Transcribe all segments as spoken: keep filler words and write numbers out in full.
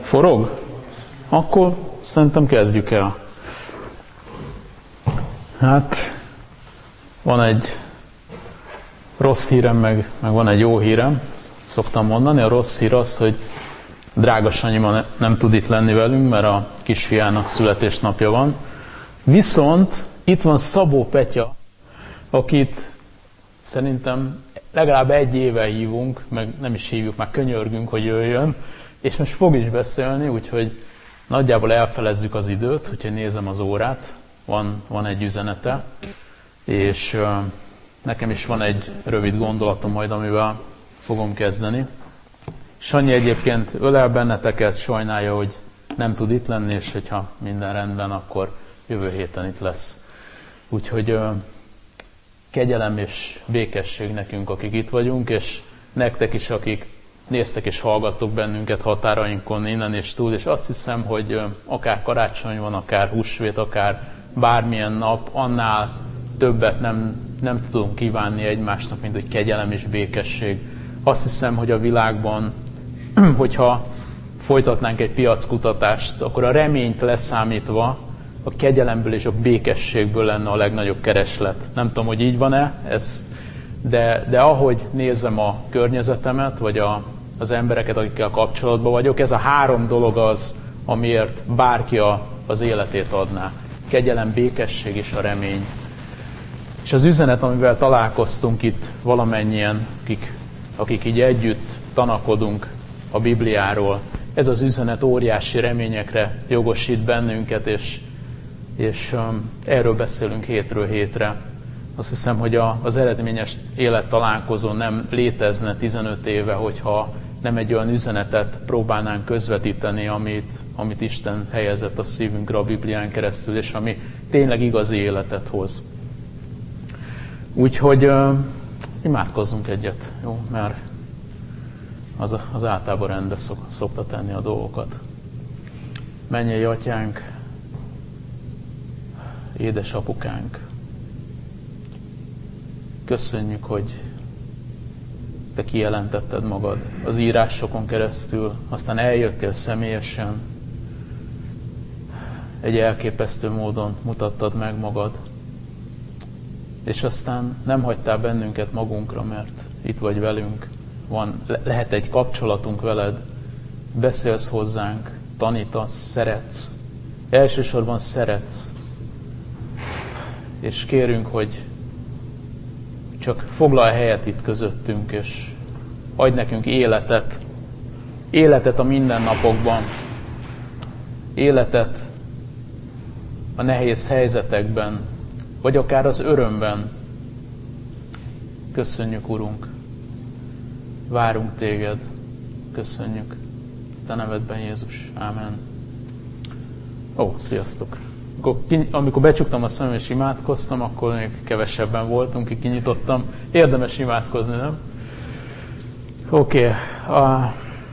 Forog? Akkor szerintem kezdjük el. Hát, van egy rossz hírem, meg, meg van egy jó hírem, szoktam mondani. A rossz hír az, hogy drága Sanyi ma ne, nem tud itt lenni velünk, mert a kisfiának születésnapja van. Viszont itt van Szabó Petya, akit szerintem legalább egy éve hívunk, meg nem is hívjuk, már könyörgünk, hogy jöjjön, és most fog is beszélni, úgyhogy nagyjából elfelezzük az időt, úgyhogy nézem az órát, van, van egy üzenete, és uh, nekem is van egy rövid gondolatom majd, amivel fogom kezdeni. Sanyi egyébként ölel benneteket, sajnálja, hogy nem tud itt lenni, és hogyha minden rendben, akkor jövő héten itt lesz. Úgyhogy uh, kegyelem és békesség nekünk, akik itt vagyunk, és nektek is, akik néztek és hallgattok bennünket határainkon innen és túl, és azt hiszem, hogy uh, akár karácsony van, akár húsvét, akár bármilyen nap, annál többet nem, nem tudunk kívánni egymásnak, mint hogy kegyelem és békesség. Azt hiszem, hogy a világban, hogyha folytatnánk egy piackutatást, akkor a reményt leszámítva a kegyelemből és a békességből lenne a legnagyobb kereslet. Nem tudom, hogy így van-e, ezt, de, de ahogy nézem a környezetemet, vagy a, az embereket, akikkel kapcsolatban vagyok, ez a három dolog az, amiért bárki a, az életét adná. Kegyelem, békesség és a remény. És az üzenet, amivel találkoztunk itt valamennyien, akik, akik így együtt tanakodunk a Bibliáról, ez az üzenet óriási reményekre jogosít bennünket, és, és um, erről beszélünk hétről hétre. Azt hiszem, hogy a, az eredményes élettalálkozó nem létezne tizenöt éve, hogyha nem egy olyan üzenetet próbálnánk közvetíteni, amit, amit Isten helyezett a szívünkre a Biblián keresztül, és ami tényleg igazi életet hoz. Úgyhogy uh, imádkozzunk egyet, jó? Mert az, az általában rendbe szok, szokta tenni a dolgokat. Mennyei Atyánk, édesapukánk, köszönjük, hogy Te kijelentetted magad az írásokon keresztül, aztán eljöttél személyesen, egy elképesztő módon mutattad meg magad, és aztán nem hagytál bennünket magunkra, mert itt vagy velünk, van, lehet egy kapcsolatunk veled, beszélsz hozzánk, tanítasz, szeretsz, elsősorban szeretsz, és kérünk, hogy csak foglalj helyet itt közöttünk, és adj nekünk életet, életet a mindennapokban, életet a nehéz helyzetekben, vagy akár az örömben. Köszönjük, Urunk, várunk Téged, köszönjük. Te nevedben, Jézus. Ámen. Ó, sziasztok! Amikor becsuktam a szemem és imádkoztam, akkor még kevesebben voltunk, így kinyitottam. Érdemes imádkozni, nem? Oké. Okay.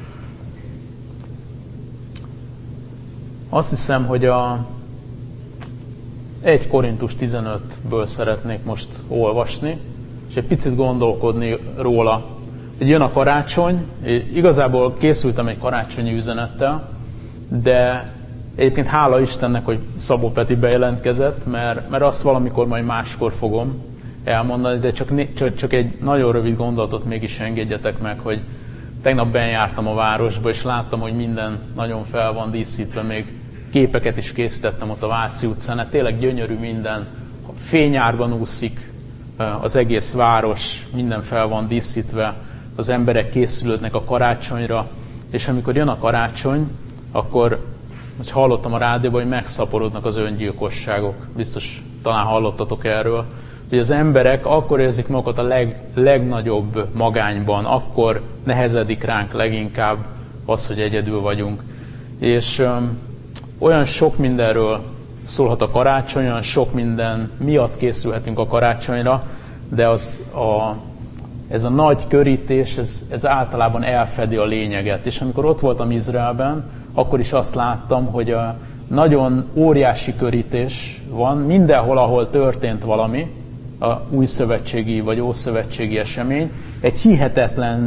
Azt hiszem, hogy a egy Korintus tizenötből szeretnék most olvasni, és egy picit gondolkodni róla. Egy jön a karácsony, igazából készültem egy karácsonyi üzenettel, de egyébként hála Istennek, hogy Szabó Peti bejelentkezett, mert, mert azt valamikor majd máskor fogom elmondani, de csak, csak, csak egy nagyon rövid gondolatot mégis engedjetek meg, hogy tegnap benjártam a városba, és láttam, hogy minden nagyon fel van díszítve, még képeket is készítettem ott a Váci utcán, hát tényleg gyönyörű minden, fényárban úszik az egész város, minden fel van díszítve, az emberek készülődnek a karácsonyra, és amikor jön a karácsony, akkor most hallottam a rádióban, hogy megszaporodnak az öngyilkosságok. Biztos talán hallottatok erről, hogy az emberek akkor érzik magukat a leg, legnagyobb magányban, akkor nehezedik ránk leginkább az, hogy egyedül vagyunk. És um, olyan sok mindenről szólhat a karácsony, olyan sok minden miatt készülhetünk a karácsonyra, de az a, ez a nagy körítés, ez, ez általában elfedi a lényeget. És amikor ott voltam Izraelben, akkor is azt láttam, hogy a nagyon óriási körítés van, mindenhol, ahol történt valami, a újszövetségi vagy ószövetségi esemény, egy hihetetlen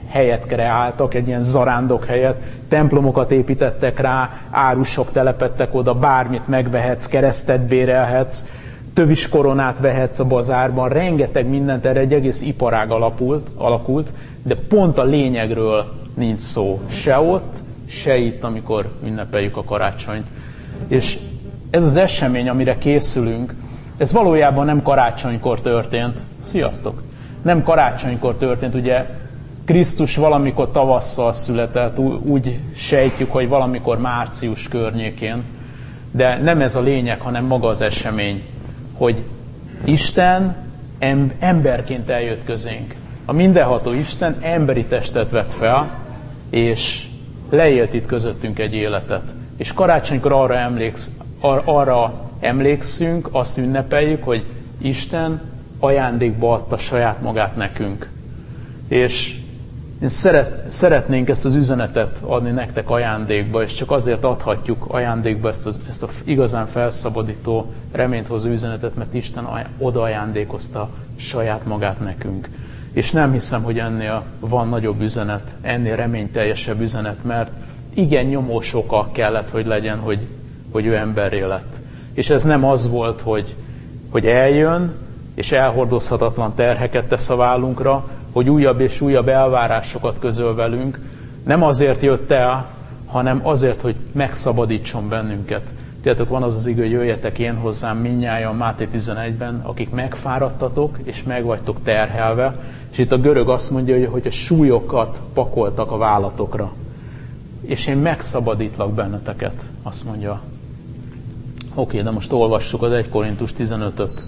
helyet kreáltak, egy ilyen zarándok helyet, templomokat építettek rá, árusok telepettek oda, bármit megvehetsz, keresztet bérelhetsz, tövis koronát vehetsz a bazárban, rengeteg mindent, erre egy egész iparág alapult, alakult, de pont a lényegről nincs szó. Se ott, se itt, amikor ünnepeljük a karácsonyt. És ez az esemény, amire készülünk, ez valójában nem karácsonykor történt. Sziasztok! Nem karácsonykor történt, ugye Krisztus valamikor tavasszal született, úgy sejtjük, hogy valamikor március környékén, de nem ez a lényeg, hanem maga az esemény, hogy Isten emberként eljött közénk. A mindenható Isten emberi testet vett fel, és leélt itt közöttünk egy életet. És karácsonykor arra, emléksz, ar- arra emlékszünk, azt ünnepeljük, hogy Isten ajándékba adta saját magát nekünk. És én szeret, szeretnénk ezt az üzenetet adni nektek ajándékba, és csak azért adhatjuk ajándékba ezt, az, ezt a igazán felszabadító, reményhozó üzenetet, mert Isten oda ajándékozta saját magát nekünk. És nem hiszem, hogy ennél van nagyobb üzenet, ennél reményteljesebb üzenet, mert igen nyomós oka kellett, hogy legyen, hogy, hogy ő emberré lett. És ez nem az volt, hogy, hogy eljön, és elhordozhatatlan terheket tesz a vállunkra, hogy újabb és újabb elvárásokat közöl velünk. Nem azért jött el, hanem azért, hogy megszabadítson bennünket. Tudjátok, van az az igő, hogy jöjjetek én hozzám mindnyájan Máté tizenegyben, akik megfáradtatok és meg vagytok terhelve. És itt a görög azt mondja, hogy a súlyokat pakoltak a vállatokra. És én megszabadítlak benneteket, azt mondja. Oké, de most olvassuk az egy Korintus tizenötöt.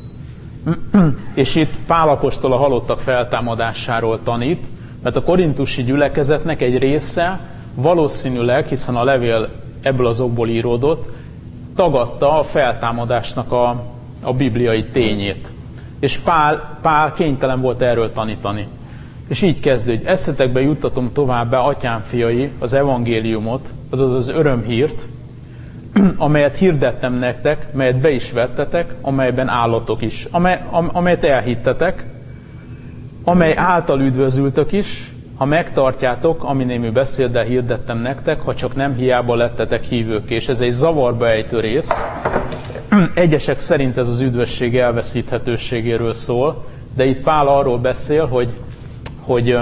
És itt Pál apostol a halottak feltámadásáról tanít, mert a korintusi gyülekezetnek egy része valószínűleg, hiszen a levél ebből az okból íródott, tagadta a feltámadásnak a, a bibliai tényét. És Pál, Pál kénytelen volt erről tanítani. És így kezdő, hogy eszetekbe juttatom továbbá, atyám fiai, az evangéliumot, azaz az örömhírt, amelyet hirdettem nektek, melyet be is vettetek, amelyben állatok is, amely, amelyet elhittetek, amely által üdvözültök is, ha megtartjátok, ami némű beszéddel hirdettem nektek, ha csak nem hiába lettetek hívők. És ez egy zavarba ejtő rész. Egyesek szerint ez az üdvösség elveszíthetőségéről szól, de itt Pál arról beszél, hogy, hogy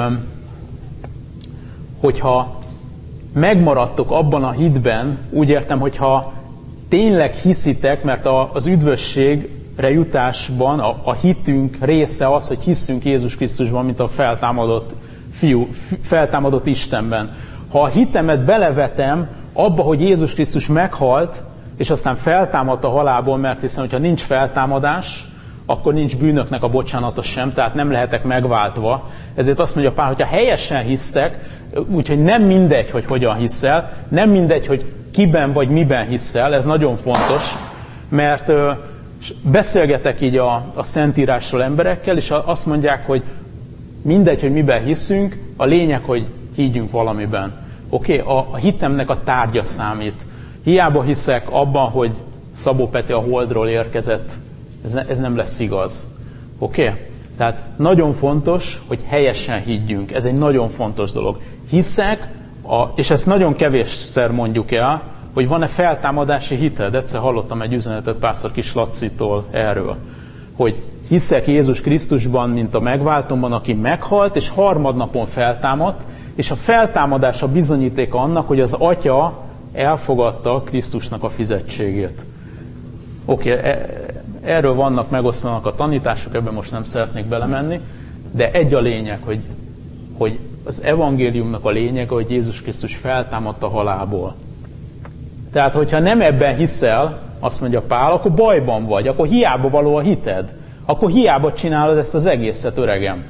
hogyha megmaradtok abban a hitben, úgy értem, hogyha tényleg hiszitek, mert a, az üdvösségre jutásban a, a hitünk része az, hogy hiszünk Jézus Krisztusban, mint a feltámadott fiú, feltámadott Istenben. Ha a hitemet belevetem abba, hogy Jézus Krisztus meghalt, és aztán feltámadt a halálból, mert hiszen, hogyha nincs feltámadás, akkor nincs bűnöknek a bocsánata sem, tehát nem lehetek megváltva. Ezért azt mondja Pál, hogyha helyesen hisztek, úgyhogy nem mindegy, hogy hogyan hiszel, nem mindegy, hogy kiben vagy miben hiszel, ez nagyon fontos, mert ö, beszélgetek így a, a Szentírásról emberekkel, és azt mondják, hogy mindegy, hogy miben hiszünk, a lényeg, hogy higgyünk valamiben. Oké, okay? a, a hitemnek a tárgya számít. Hiába hiszek abban, hogy Szabó Peti a Holdról érkezett, ez, ne, ez nem lesz igaz. Oké? Okay? Tehát nagyon fontos, hogy helyesen higgyünk. Ez egy nagyon fontos dolog. Hiszek, a, és ezt nagyon kevésszer mondjuk el, hogy van-e feltámadási hited. Egyszer hallottam egy üzenetet Pásztor Kis Lacitól erről, hogy hiszek Jézus Krisztusban, mint a megváltomban, aki meghalt, és harmadnapon feltámadt, és a feltámadás a bizonyítéka annak, hogy az Atya elfogadta Krisztusnak a fizetségét. Oké, okay, erről vannak, megosztanak a tanítások, ebben most nem szeretnék belemenni, de egy a lényeg, hogy, hogy az evangéliumnak a lényege, hogy Jézus Krisztus feltámadt a halálból. Tehát, hogyha nem ebben hiszel, azt mondja Pál, akkor bajban vagy, akkor hiába való a hited. Akkor hiába csinálod ezt az egészet, öregem.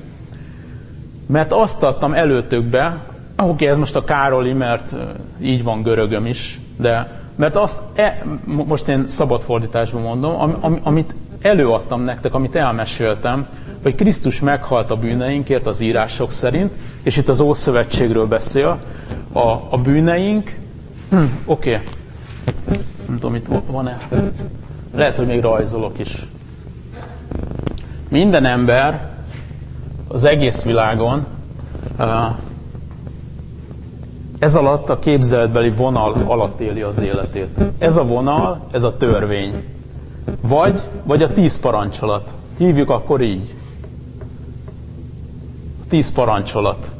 Mert azt adtam előtökbe, oké, okay, ez most a Károli, mert így van görögöm is, de mert azt, e, most én szabad fordításban mondom, am, am, amit előadtam nektek, amit elmeséltem, hogy Krisztus meghalt a bűneinkért az írások szerint, és itt az Ószövetségről beszél, a, a bűneink, hm, oké, okay. Nem tudom, itt van-e, lehet, hogy még rajzolok is. Minden ember az egész világon uh, ez alatt a képzeletbeli vonal alatt éli az életét. Ez a vonal, ez a törvény. Vagy, vagy a tíz parancsolat. Hívjuk akkor így. A tíz parancsolat.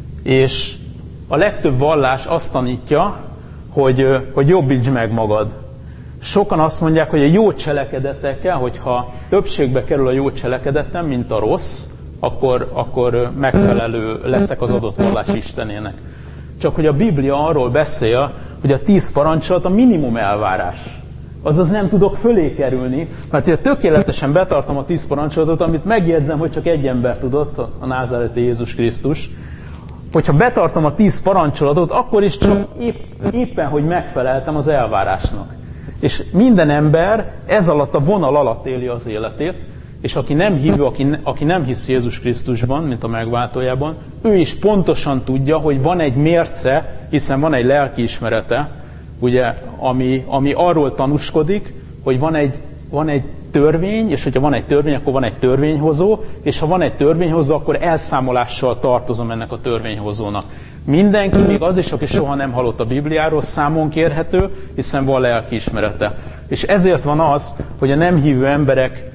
És a legtöbb vallás azt tanítja, hogy, hogy jobbítsd meg magad. Sokan azt mondják, hogy a jó cselekedetekkel, hogyha többségbe kerül a jó cselekedetem, mint a rossz, akkor, akkor megfelelő leszek az adott vallás istenének. Csak hogy a Biblia arról beszél, hogy a tíz parancsolat a minimum elvárás. Azaz nem tudok fölé kerülni, mert hogyha tökéletesen betartom a tíz parancsolatot, amit megjegyzem, hogy csak egy ember tudott, a názáreti Jézus Krisztus, hogyha betartom a tíz parancsolatot, akkor is csak épp, éppen, hogy megfeleltem az elvárásnak. És minden ember ez alatt a vonal alatt éli az életét, és aki nem hívő, aki, aki nem hisz Jézus Krisztusban, mint a megváltójában, ő is pontosan tudja, hogy van egy mérce, hiszen van egy lelkiismerete, ugye, ami, ami arról tanúskodik, hogy van egy, van egy törvény, és hogyha van egy törvény, akkor van egy törvényhozó, és ha van egy törvényhozó, akkor elszámolással tartozom ennek a törvényhozónak. Mindenki, még az is, aki soha nem hallott a Bibliáról, számon kérhető, hiszen van lelkiismerete. És ezért van az, hogy a nem hívő emberek,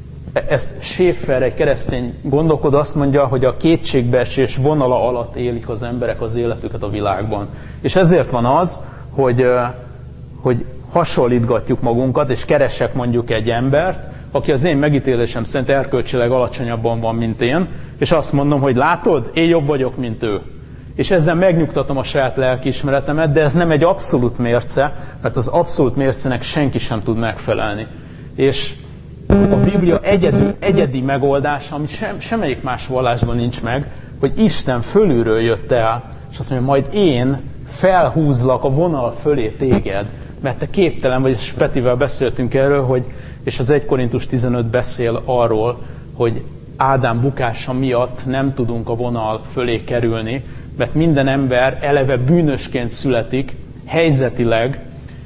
ezt Schaeffer, egy keresztény gondolkodó azt mondja, hogy a kétségbeesés vonala alatt élik az emberek az életüket a világban. És ezért van az, hogy, hogy hasonlítgatjuk magunkat, és keresek mondjuk egy embert, aki az én megítélésem szerint erkölcsileg alacsonyabban van, mint én, és azt mondom, hogy látod, én jobb vagyok, mint ő. És ezzel megnyugtatom a saját lelkiismeretemet, de ez nem egy abszolút mérce, mert az abszolút mércének senki sem tud megfelelni. És a Biblia egyedül, egyedi megoldása, ami sem, semmelyik más vallásban nincs meg, hogy Isten fölülről jött el, és azt mondja, majd én felhúzlak a vonal fölé téged, mert te képtelen vagy, és Petivel beszéltünk erről, hogy, és az egy Korintus tizenöt beszél arról, hogy Ádám bukása miatt nem tudunk a vonal fölé kerülni, mert minden ember eleve bűnösként születik, helyzetileg,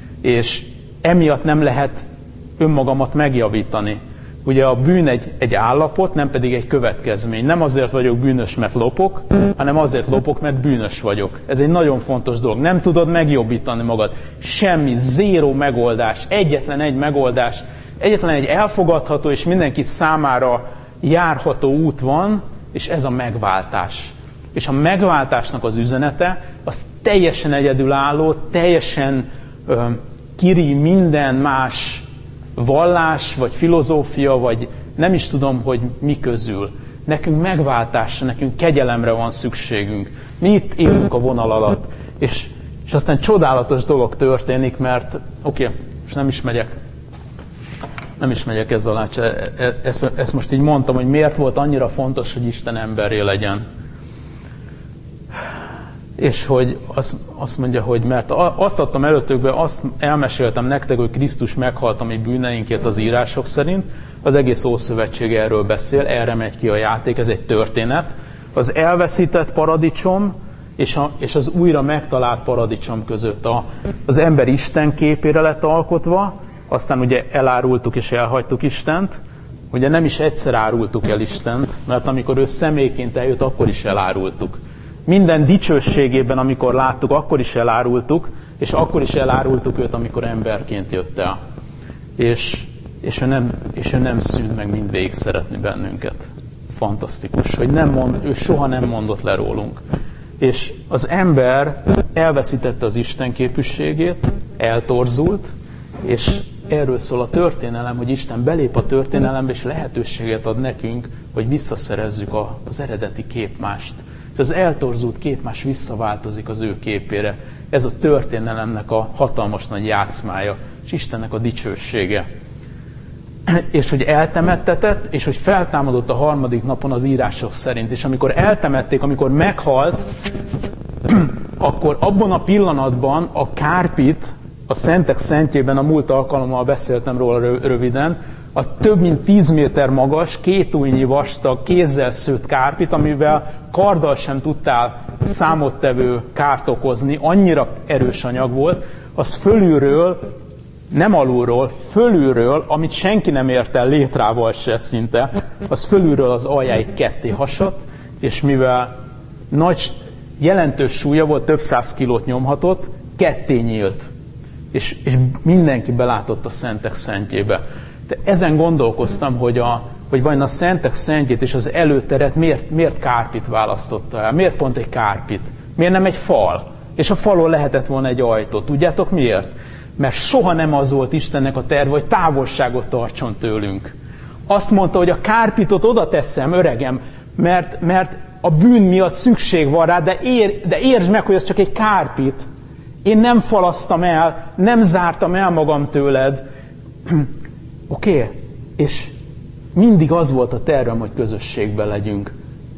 és emiatt nem lehet önmagamat megjavítani. Ugye a bűn egy, egy állapot, nem pedig egy következmény. Nem azért vagyok bűnös, mert lopok, hanem azért lopok, mert bűnös vagyok. Ez egy nagyon fontos dolog. Nem tudod megjobbítani magad. Semmi, zéró megoldás, egyetlen egy megoldás, egyetlen egy elfogadható és mindenki számára járható út van, és ez a megváltás. És a megváltásnak az üzenete, az teljesen egyedülálló, teljesen ö, kiri minden más vallás, vagy filozófia, vagy nem is tudom, hogy mi közül. Nekünk megváltásra, nekünk kegyelemre van szükségünk. Mi itt élünk a vonal alatt. És, és aztán csodálatos dolog történik, mert oké, okay, most nem is megyek. Nem is megyek ezzel alá. Ezt, ezt most így mondtam, hogy miért volt annyira fontos, hogy Isten emberré legyen. És hogy azt, azt mondja, hogy mert azt adtam előtökbe, azt elmeséltem nektek, hogy Krisztus meghalt a mi bűneinkért az írások szerint, az egész Ószövetség erről beszél, erre megy ki a játék, ez egy történet. Az elveszített paradicsom és, a, és az újra megtalált paradicsom között a, az ember Isten képére lett alkotva, aztán ugye elárultuk és elhagytuk Istent, ugye nem is egyszer árultuk el Istent, mert amikor ő személyként eljött, akkor is elárultuk. Minden dicsőségében, amikor láttuk, akkor is elárultuk, és akkor is elárultuk őt, amikor emberként jött el. És, és, ő, nem, és ő nem szűnt meg mindvégig szeretni bennünket. Fantasztikus, hogy nem mond, ő soha nem mondott le rólunk. És az ember elveszítette az Isten képűségét, eltorzult, és erről szól a történelem, hogy Isten belép a történelembe, és lehetőséget ad nekünk, hogy visszaszerezzük a, az eredeti képmást. És az eltorzult képmás visszaváltozik az ő képére. Ez a történelemnek a hatalmas nagy játszmája, és Istennek a dicsősége. És hogy eltemettetett, és hogy feltámadott a harmadik napon az írások szerint. És amikor eltemették, amikor meghalt, akkor abban a pillanatban a kárpit, a Szentek Szentjében, a múlt alkalommal beszéltem róla röviden, a több mint tíz méter magas, két ujjnyi vastag, kézzel szőtt kárpit, amivel karddal sem tudtál számottevő kárt okozni, annyira erős anyag volt, az fölülről, nem alulról, fölülről, amit senki nem ért el létrával se szinte, az fölülről az aljáig ketté hasadt, és mivel nagy jelentős súlya volt, több száz kilót nyomhatott, ketté nyílt. És, és mindenki belátott a szentek szentjébe. De ezen gondolkoztam, hogy, a, hogy vajon a szentek szentjét és az előteret miért, miért kárpit választotta el? Miért pont egy kárpit? Miért nem egy fal? És a falon lehetett volna egy ajtó. Tudjátok miért? Mert soha nem az volt Istennek a terve, hogy távolságot tartson tőlünk. Azt mondta, hogy a kárpitot oda teszem, öregem, mert, mert a bűn miatt szükség van rá, de, ér, de értsd meg, hogy ez csak egy kárpit. Én nem falasztam el, nem zártam el magam tőled. Oké? Okay? És mindig az volt a tervem, hogy közösségben legyünk.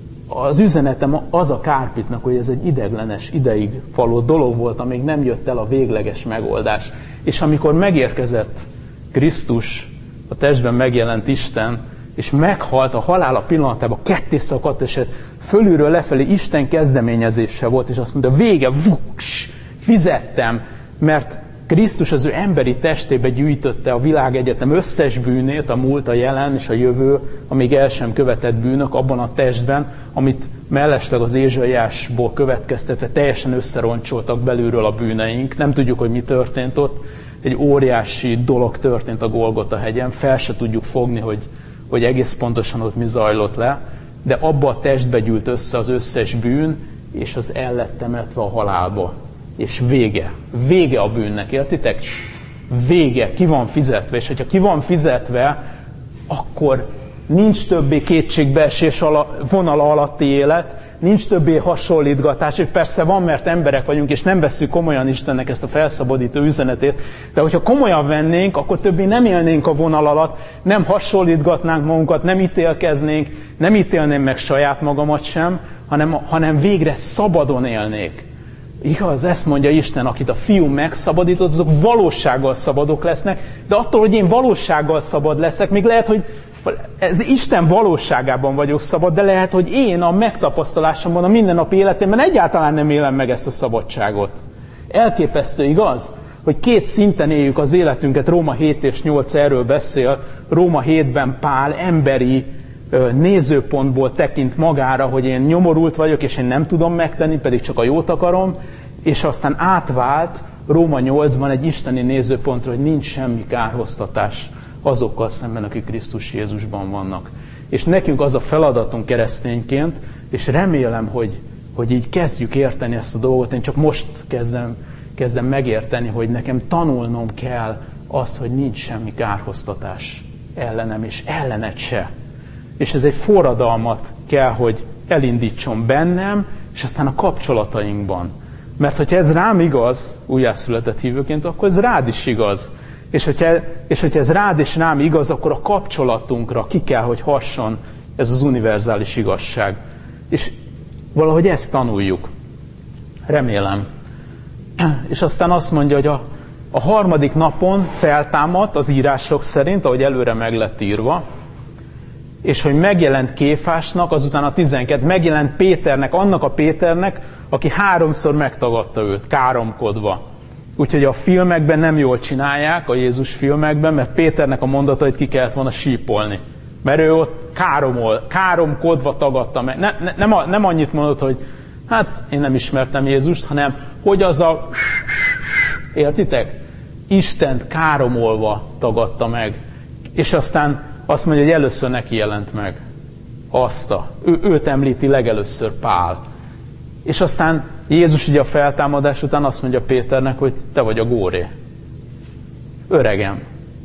Az üzenetem az a kárpitnak, hogy ez egy ideiglenes, ideig való dolog volt, amíg nem jött el a végleges megoldás. És amikor megérkezett Krisztus, a testben megjelent Isten, és meghalt a halála pillanatában, ketté szakadt, és fölülről lefelé Isten kezdeményezése volt, és azt mondta, vége, vuks, fizettem, mert Krisztus az ő emberi testébe gyűjtötte a világegyetem összes bűnét, a múlt, a jelen és a jövő, amíg el sem követett bűnök abban a testben, amit mellesleg az Ézsaiásból következtetve teljesen összeroncsoltak belülről a bűneink. Nem tudjuk, hogy mi történt ott. Egy óriási dolog történt a Golgota hegyen, fel se tudjuk fogni, hogy, hogy egész pontosan ott mi zajlott le, de abba a testbe gyűlt össze az összes bűn, és az el lett temetve a halálba. És vége. Vége a bűnnek, értitek? Vége. Ki van fizetve. És hogyha ki van fizetve, akkor nincs többé kétségbeesés vonala alatti élet, nincs többé hasonlítgatás, és persze van, mert emberek vagyunk, és nem vesszük komolyan Istennek ezt a felszabadító üzenetét, de hogyha komolyan vennénk, akkor többé nem élnénk a vonal alatt, nem hasonlítgatnánk magunkat, nem ítélkeznénk, nem ítélném meg saját magamat sem, hanem, hanem végre szabadon élnék. Igaz, ezt mondja Isten, akit a Fiú megszabadított, azok valósággal szabadok lesznek, de attól, hogy én valósággal szabad leszek, még lehet, hogy ez Isten valóságában vagyok szabad, de lehet, hogy én a megtapasztalásomban, a mindennapi életemben egyáltalán nem élem meg ezt a szabadságot. Elképesztő, igaz? Hogy két szinten éljük az életünket, Róma hét és nyolc erről beszél, Róma hétben Pál emberi nézőpontból tekint magára, hogy én nyomorult vagyok, és én nem tudom megtenni, pedig csak a jót akarom, és aztán átvált Róma nyolcban egy isteni nézőpontra, hogy nincs semmi kárhoztatás azokkal szemben, akik Krisztus Jézusban vannak. És nekünk az a feladatunk keresztényként, és remélem, hogy, hogy így kezdjük érteni ezt a dolgot, én csak most kezdem, kezdem megérteni, hogy nekem tanulnom kell azt, hogy nincs semmi kárhoztatás ellenem, és ellened se. És ez egy forradalmat kell, hogy elindítson bennem, és aztán a kapcsolatainkban. Mert hogyha ez rám igaz, újjászületett hívőként, akkor ez rád is igaz. És hogyha, és hogyha ez rád és rám igaz, akkor a kapcsolatunkra ki kell, hogy hasson ez az univerzális igazság. És valahogy ezt tanuljuk. Remélem. És aztán azt mondja, hogy a, a harmadik napon feltámadt az írások szerint, ahogy előre meg lett írva, és hogy megjelent Kéfásnak, azután a tizenkét, megjelent Péternek, annak a Péternek, aki háromszor megtagadta őt, káromkodva. Úgyhogy a filmekben nem jól csinálják, a Jézus filmekben, mert Péternek a mondatait ki kellett volna sípolni. Mert ő ott káromol, káromkodva tagadta meg. Ne, ne, nem, a, nem annyit mondott, hogy hát én nem ismertem Jézust, hanem hogy az a... Értitek? Istent káromolva tagadta meg. És aztán azt mondja, hogy először neki jelent meg. Azt a, ő, őt említi legelőször Pál. És aztán Jézus ugye a feltámadás után azt mondja Péternek, hogy te vagy a góré. Öregem.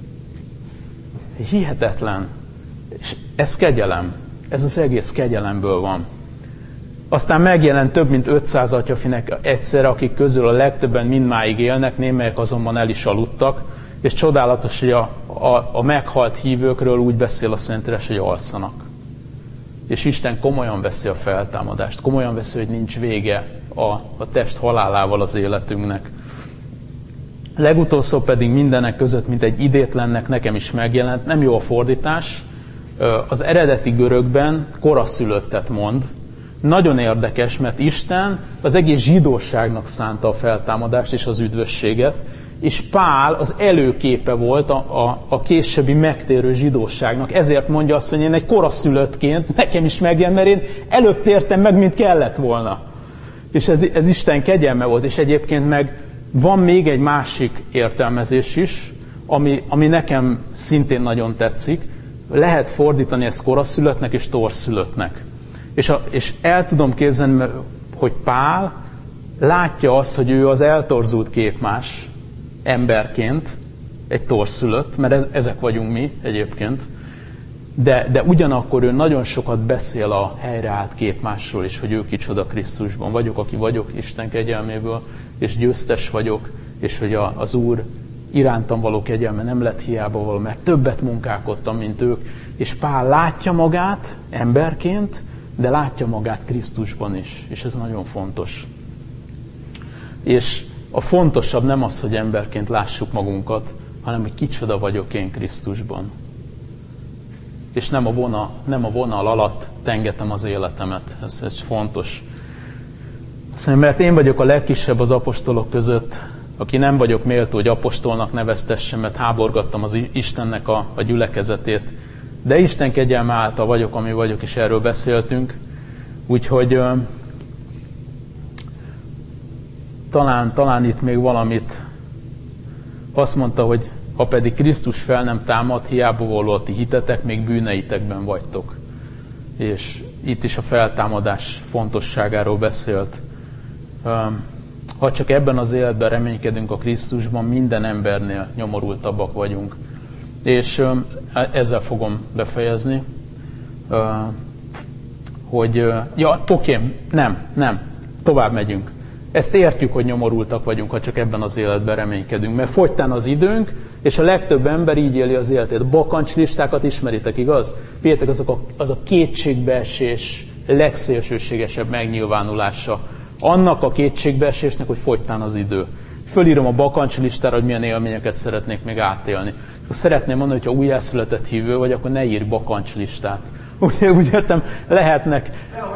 Hihetetlen. És ez kegyelem. Ez az egész kegyelemből van. Aztán megjelent több mint ötszáz atyafinek egyszerre, akik közül a legtöbben mindmáig élnek, némelyek azonban el is aludtak, és csodálatos, hogy a, a, a meghalt hívőkről úgy beszél a Szentírás, hogy alszanak. És Isten komolyan veszi a feltámadást, komolyan veszi, hogy nincs vége a, a test halálával az életünknek. Legutolsó pedig mindenek között, mint egy idétlennek nekem is megjelent, nem jó a fordítás, az eredeti görögben koraszülöttet mond. Nagyon érdekes, mert Isten az egész zsidóságnak szánta a feltámadást és az üdvösséget, és Pál az előképe volt a, a, a későbbi megtérő zsidóságnak. Ezért mondja azt, hogy én egy koraszülöttként nekem is megjelent, mert én előbb tértem meg, mint kellett volna. És ez, ez Isten kegyelme volt, és egyébként meg van még egy másik értelmezés is, ami, ami nekem szintén nagyon tetszik. Lehet fordítani ezt koraszülöttnek és torszülöttnek. És, a, és el tudom képzelni, hogy Pál látja azt, hogy ő az eltorzult képmás emberként, egy torszülött, mert ez, ezek vagyunk mi egyébként, de, de ugyanakkor ő nagyon sokat beszél a helyreállt képmásról is, hogy ő kicsoda Krisztusban. Vagyok, aki vagyok Isten kegyelméből, és győztes vagyok, és hogy a, az Úr irántam való kegyelme nem lett hiába való, mert többet munkálkodtam, mint ők. És Pál látja magát emberként, de látja magát Krisztusban is, és ez nagyon fontos. És a fontosabb nem az, hogy emberként lássuk magunkat, hanem hogy kicsoda vagyok én Krisztusban. És nem a, vonal, nem a vonal alatt tengetem az életemet. Ez, ez fontos. Azt mondja, mert én vagyok a legkisebb az apostolok között, aki nem vagyok méltó, hogy apostolnak neveztessem, mert háborgattam az Istennek a, a gyülekezetét. De Isten kegyelme által vagyok, ami vagyok, és erről beszéltünk. Úgyhogy uh, talán, talán itt még valamit azt mondta, hogy ha pedig Krisztus fel nem támad, hiába való a ti hitetek, még bűneitekben vagytok. És itt is a feltámadás fontosságáról beszélt. Ha csak ebben az életben reménykedünk a Krisztusban, minden embernél nyomorultabbak vagyunk. És ezzel fogom befejezni, hogy ja, oké, nem, nem, tovább megyünk. Ezt értjük, hogy nyomorultak vagyunk, ha csak ebben az életben reménykedünk. Mert fogytán az időnk, és a legtöbb ember így éli az életét. Bakancslistákat ismeritek, igaz? Figyeljetek, azok a, az a kétségbeesés legszélsőségesebb megnyilvánulása. Annak a kétségbeesésnek, hogy fogytán az idő. Fölírom a bakancslistára, hogy milyen élményeket szeretnék még átélni. Ha szeretném mondani, hogy ha újjászületett hívő vagy, akkor ne írj bakancslistát. Úgy, úgy értem, lehetnek...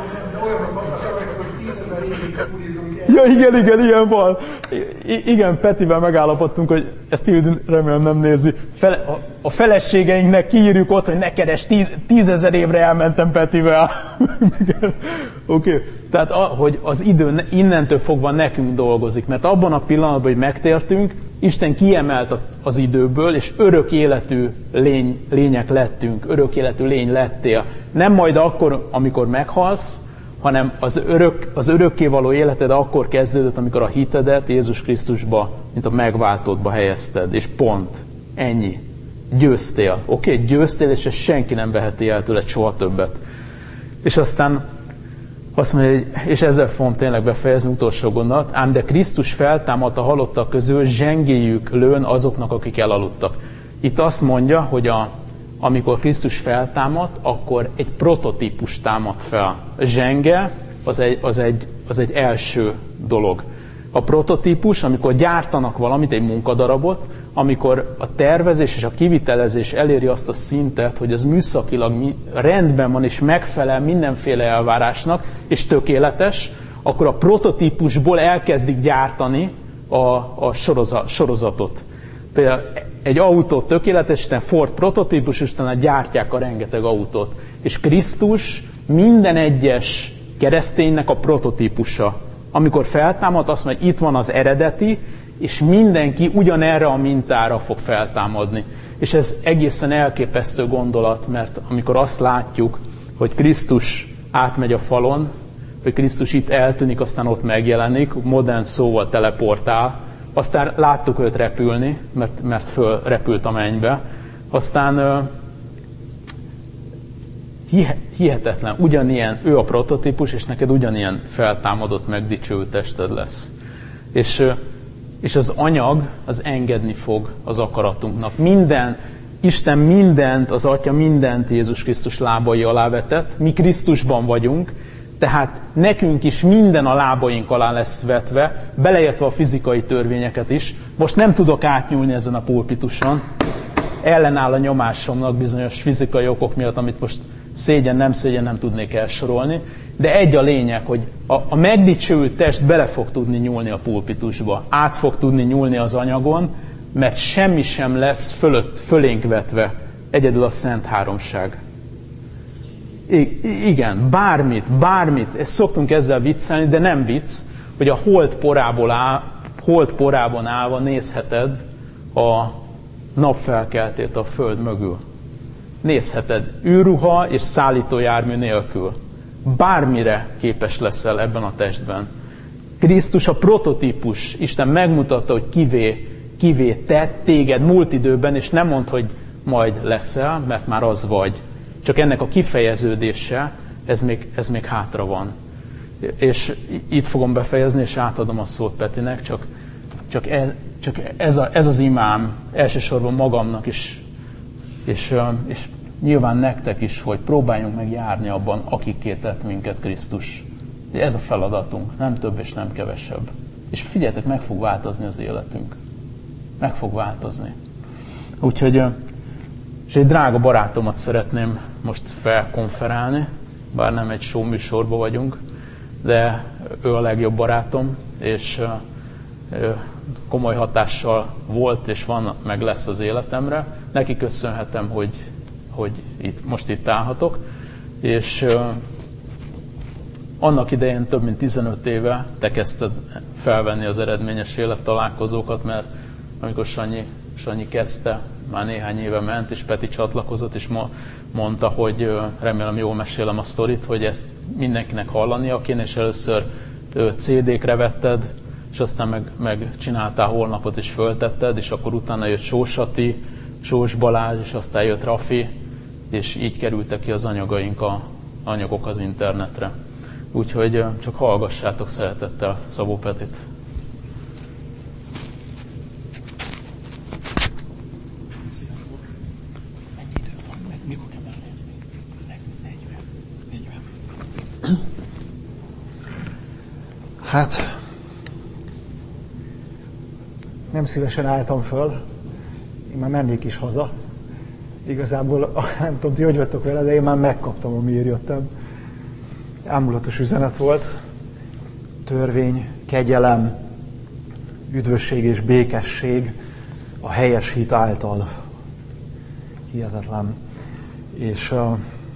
Ja, igen, igen, ilyen van. I- igen, Petivel megállapodtunk, hogy ezt Tildi remélem nem nézi. Fele, a, a feleségeinknek kiírjuk ott, hogy ne keres, tíz, tízezer évre elmentem Petivel. Oké. Okay. Tehát, a, hogy az idő innentől fogva nekünk dolgozik, mert abban a pillanatban, hogy megtértünk, Isten kiemelt az időből, és örök életű lény, lények lettünk, örök életű lény lettél. Nem majd akkor, amikor meghalsz, hanem az, örök, az örökkévaló életed akkor kezdődött, amikor a hitedet Jézus Krisztusba, mint a megváltódba helyezted. És pont. Ennyi. Győztél. Oké? Okay? Győztél, és ezt senki nem veheti el tőled soha többet. És aztán azt mondja, és ezzel fogom tényleg befejezni utolsó gondolat, ám de Krisztus feltámadt a halottak közül, zsengéjük lőn azoknak, akik elaludtak. Itt azt mondja, hogy a amikor Krisztus feltámad, akkor egy prototípus támad fel. A zsenge az egy, az, egy, az egy első dolog. A prototípus, amikor gyártanak valamit, egy munkadarabot, amikor a tervezés és a kivitelezés eléri azt a szintet, hogy az műszakilag rendben van és megfelel mindenféle elvárásnak, és tökéletes, akkor a prototípusból elkezdik gyártani a, a sorozat, sorozatot. Például egy autó tökéletes, utána Ford prototípus, és utána gyártják a rengeteg autót. És Krisztus minden egyes kereszténynek a prototípusa. Amikor feltámad, azt mondja, hogy itt van az eredeti, és mindenki ugyanerre a mintára fog feltámadni. És ez egészen elképesztő gondolat, mert amikor azt látjuk, hogy Krisztus átmegy a falon, hogy Krisztus itt eltűnik, aztán ott megjelenik, modern szóval teleportál, aztán láttuk őt repülni, mert, mert fölrepült a mennybe. Aztán uh, hihetetlen, ugyanilyen, ő a prototípus, és neked ugyanilyen feltámadott, megdicsőült tested lesz. És, uh, és az anyag, az engedni fog az akaratunknak. Minden, Isten mindent, az Atya mindent Jézus Krisztus lábai alá vetett, mi Krisztusban vagyunk, tehát nekünk is minden a lábaink alá lesz vetve, beleértve a fizikai törvényeket is. Most nem tudok átnyúlni ezen a pulpituson. Ellenáll a nyomásomnak bizonyos fizikai okok miatt, amit most szégyen, nem szégyen nem tudnék elsorolni. De egy a lényeg, hogy a, a megdicsőült test bele fog tudni nyúlni a pulpitusba. Át fog tudni nyúlni az anyagon, mert semmi sem lesz fölött, fölénk vetve. Egyedül a Szent Háromság. igen, bármit, bármit, ezt szoktunk ezzel viccelni, de nem vicc, hogy a hold porából áll, hold porában állva nézheted a napfelkeltét a föld mögül. Nézheted űrruha és szállítójármű nélkül. Bármire képes leszel ebben a testben. Krisztus a prototípus. Isten megmutatta, hogy kivé, kivé tett téged múlt időben, és nem mondd, hogy majd leszel, mert már az vagy. Csak ennek a kifejeződése, ez még, ez még hátra van. És itt fogom befejezni, és átadom a szót Petinek, csak, csak, ez, csak ez, a, ez az imám elsősorban magamnak is, és, és nyilván nektek is, hogy próbáljunk meg járni abban, akikké tett minket Krisztus. Ez a feladatunk, nem több és nem kevesebb. És figyeljetek, meg fog változni az életünk. Meg fog változni. Úgyhogy, és egy drága barátomat szeretném most felkonferálni, bár nem egy show műsorban vagyunk, de ő a legjobb barátom, és komoly hatással volt, és van, meg lesz az életemre. Neki köszönhetem, hogy, hogy itt, most itt állhatok, és annak idején több mint tizenöt éve te kezdted felvenni az eredményes élet találkozókat, mert amikor Sanyi, Sanyi kezdte, már néhány éve ment, és Peti csatlakozott, és ma mondta, hogy remélem jól mesélem a sztorit, hogy ezt mindenkinek hallania kéne, és először cé dé-kre vetted, és aztán meg, meg csináltál holnapot, és föltetted, és akkor utána jött Sós Ati, Sós Balázs, és aztán jött Rafi, és így kerültek ki az anyagaink, a, anyagok az internetre. Úgyhogy csak hallgassátok szeretettel Szabó Petit. Mennyi idő van? Mikor kell belenézni? negyven. negyven. Hát, nem szívesen álltam föl. Én már mennék is haza. Igazából nem tudom, ti hogy vettek vele, de én már megkaptam, amiért jöttem. Ámulatos üzenet volt. Törvény, kegyelem, üdvösség és békesség a helyes hit által. Hihetetlen. És uh,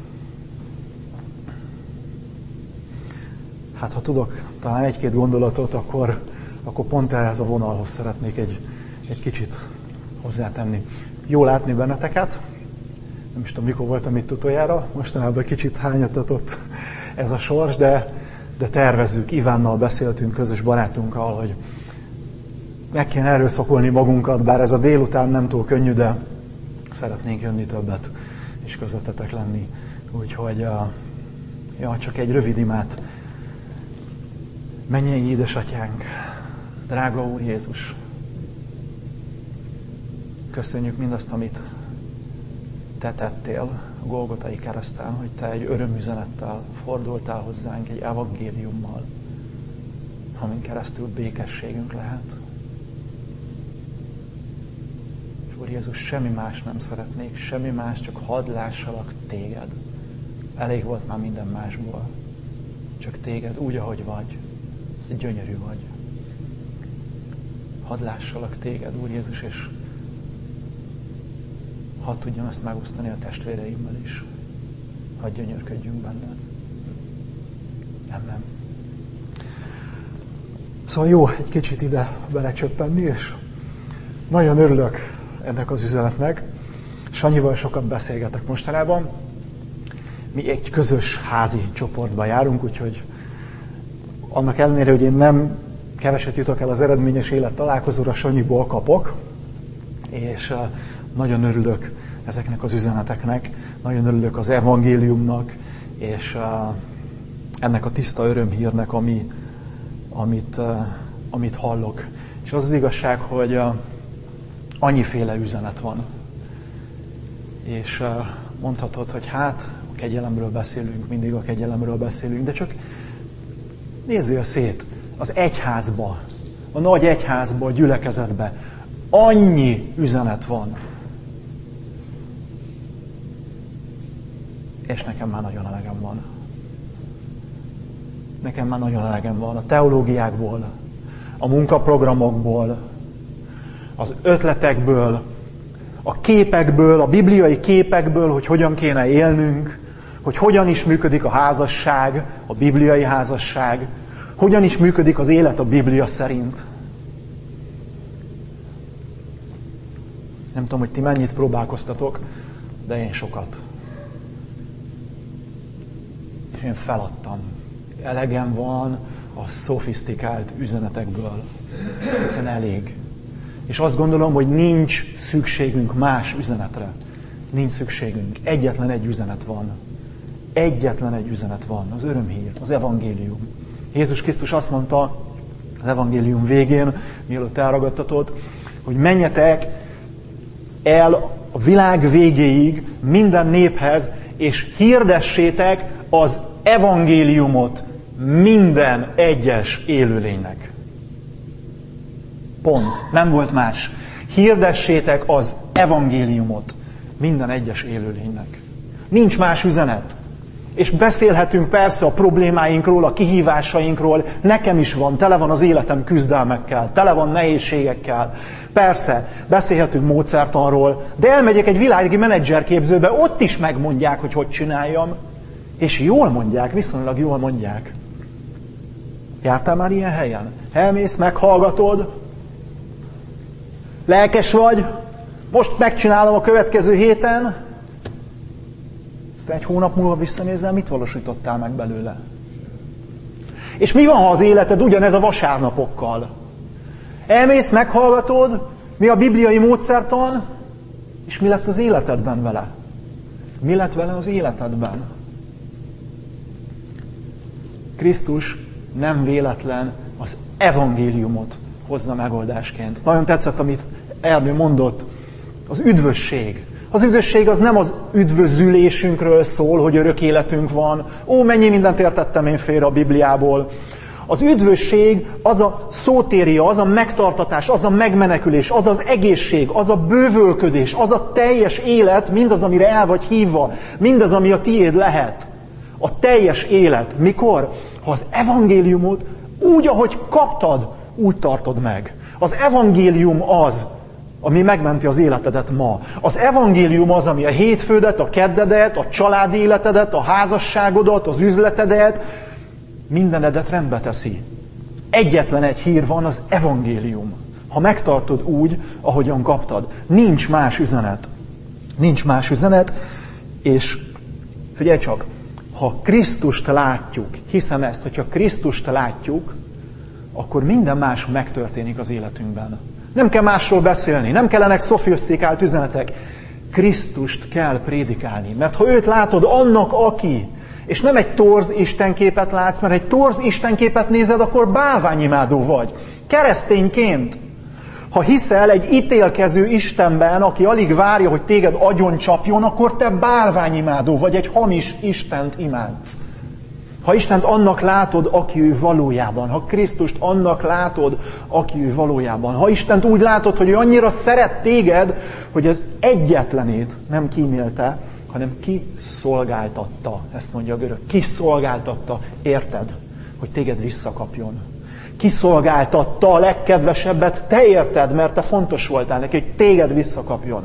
hát ha tudok talán egy-két gondolatot, akkor, akkor pont ehhez a vonalhoz szeretnék egy, egy kicsit hozzátenni. Jó látni benneteket. Nem is tudom, mikor voltam itt utoljára. Mostanában kicsit hányatatott ez a sors, de, de tervezzük. Ivánnal beszéltünk, közös barátunkkal, hogy meg kéne erőszakolni magunkat, bár ez a délután nem túl könnyű, de szeretnénk jönni többet, és közöttetek lenni. Úgyhogy ja, csak egy rövid imát. Mennyei édesatyánk, drága Úr Jézus, köszönjük mindazt, amit te tettél a Golgotai kereszten, hogy te egy örömüzenettel fordultál hozzánk, egy evangéliummal, amin keresztül békességünk lehet. És Úr Jézus, semmi más nem szeretnék, semmi más, csak hadd lássalak téged. Elég volt már minden másból. Csak téged úgy, ahogy vagy. Ez gyönyörű vagy. Hadd lássalak téged, Úr Jézus, és hadd tudjam ezt megosztani a testvéreimmel is. Hadd gyönyörködjünk benned. Amen. Szóval jó egy kicsit ide belecsöppenni, és nagyon örülök ennek az üzenetnek. Sanyival sokat beszélgetek mostanában. Mi egy közös házi csoportban járunk, úgyhogy annak ellenére, hogy én nem keveset jutok el az eredményes élet találkozóra, Sanyiból kapok, és nagyon örülök ezeknek az üzeneteknek, nagyon örülök az evangéliumnak, és ennek a tiszta örömhírnek, ami, amit, amit hallok. És az az igazság, hogy annyiféle üzenet van. És mondhatod, hogy hát a kegyelemről beszélünk, mindig a kegyelemről beszélünk, de csak nézzél szét az egyházba, a nagy egyházba, a gyülekezetbe. Annyi üzenet van. És nekem már nagyon elegem van. Nekem már nagyon elegem van a teológiákból, a munkaprogramokból, az ötletekből, a képekből, a bibliai képekből, hogy hogyan kéne élnünk, hogy hogyan is működik a házasság, a bibliai házasság, hogyan is működik az élet a Biblia szerint. Nem tudom, hogy ti mennyit próbálkoztatok, de én sokat. És én feladtam. Elegem van a szofisztikált üzenetekből. Egyszerűen elég. És azt gondolom, hogy nincs szükségünk más üzenetre. Nincs szükségünk. Egyetlen egy üzenet van. Egyetlen egy üzenet van. Az örömhír, az evangélium. Jézus Krisztus azt mondta az evangélium végén, mielőtt elragadtatott, hogy menjetek el a világ végéig minden néphez, és hirdessétek az evangéliumot minden egyes élőlénynek. Pont. Nem volt más. Hirdessétek az evangéliumot minden egyes élőlénynek. Nincs más üzenet. És beszélhetünk persze a problémáinkról, a kihívásainkról. Nekem is van, tele van az életem küzdelmekkel, tele van nehézségekkel. Persze, beszélhetünk módszertanról, de elmegyek egy világi menedzserképzőbe, ott is megmondják, hogy hogy csináljam. És jól mondják, viszonylag jól mondják. Jártál már ilyen helyen? Elmész, meghallgatod, lelkes vagy, most megcsinálom a következő héten, aztán egy hónap múlva visszanézel, mit valósítottál meg belőle? És mi van, ha az életed ugyanez a vasárnapokkal? Elmész, meghallgatod, mi a bibliai módszertan, és mi lett az életedben vele? Mi lett vele az életedben? Krisztus nem véletlen az evangéliumot hozza megoldásként. Nagyon tetszett, amit Ernő mondott, az üdvösség. Az üdvösség az nem az üdvözülésünkről szól, hogy örök életünk van. Ó, mennyi mindent értettem én félre a Bibliából. Az üdvösség az a szótéria, az a megtartatás, az a megmenekülés, az az egészség, az a bővölködés, az a teljes élet, mindaz, amire el vagy hívva, mindaz, ami a tiéd lehet. A teljes élet. Mikor? Ha az evangéliumot úgy, ahogy kaptad, úgy tartod meg. Az evangélium az, ami megmenti az életedet ma. Az evangélium az, ami a hétfődet, a keddedet, a családi életedet, a házasságodat, az üzletedet, mindenedet rendbe teszi. Egyetlen egy hír van, az evangélium. Ha megtartod úgy, ahogyan kaptad. Nincs más üzenet. Nincs más üzenet, és figyelj csak, ha Krisztust látjuk, hiszem ezt, hogyha Krisztust látjuk, akkor minden más megtörténik az életünkben. Nem kell másról beszélni, nem kellenek szofisztikált üzenetek. Krisztust kell prédikálni, mert ha őt látod annak, aki, és nem egy torz istenképet látsz, mert egy torz istenképet nézed, akkor bálványimádó vagy. Keresztényként, ha hiszel egy ítélkező Istenben, aki alig várja, hogy téged agyon csapjon, akkor te bálványimádó vagy, egy hamis Istent imádsz. Ha Istent annak látod, aki ő valójában, ha Krisztust annak látod, aki ő valójában, ha Istent úgy látod, hogy ő annyira szeret téged, hogy az egyetlenét nem kímélte, hanem kiszolgáltatta, ezt mondja a görög, kiszolgáltatta, érted, hogy téged visszakapjon. Kiszolgáltatta a legkedvesebbet, te érted, mert te fontos voltál neki, hogy téged visszakapjon.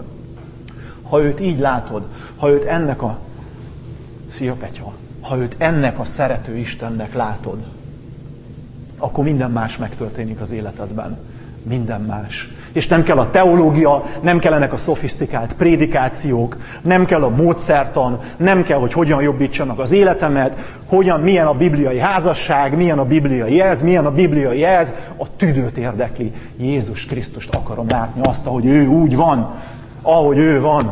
Ha őt így látod, ha őt ennek a... Szia, Petya! Ha őt ennek a szerető Istennek látod, akkor minden más megtörténik az életedben. Minden más. És nem kell a teológia, nem kellenek a szofisztikált prédikációk, nem kell a módszertan, nem kell, hogy hogyan jobbítsanak az életemet, hogyan, milyen a bibliai házasság, milyen a bibliai ez, milyen a bibliai ez. A tüdőt érdekli. Jézus Krisztust akarom látni, azt, ahogy ő úgy van, ahogy ő van.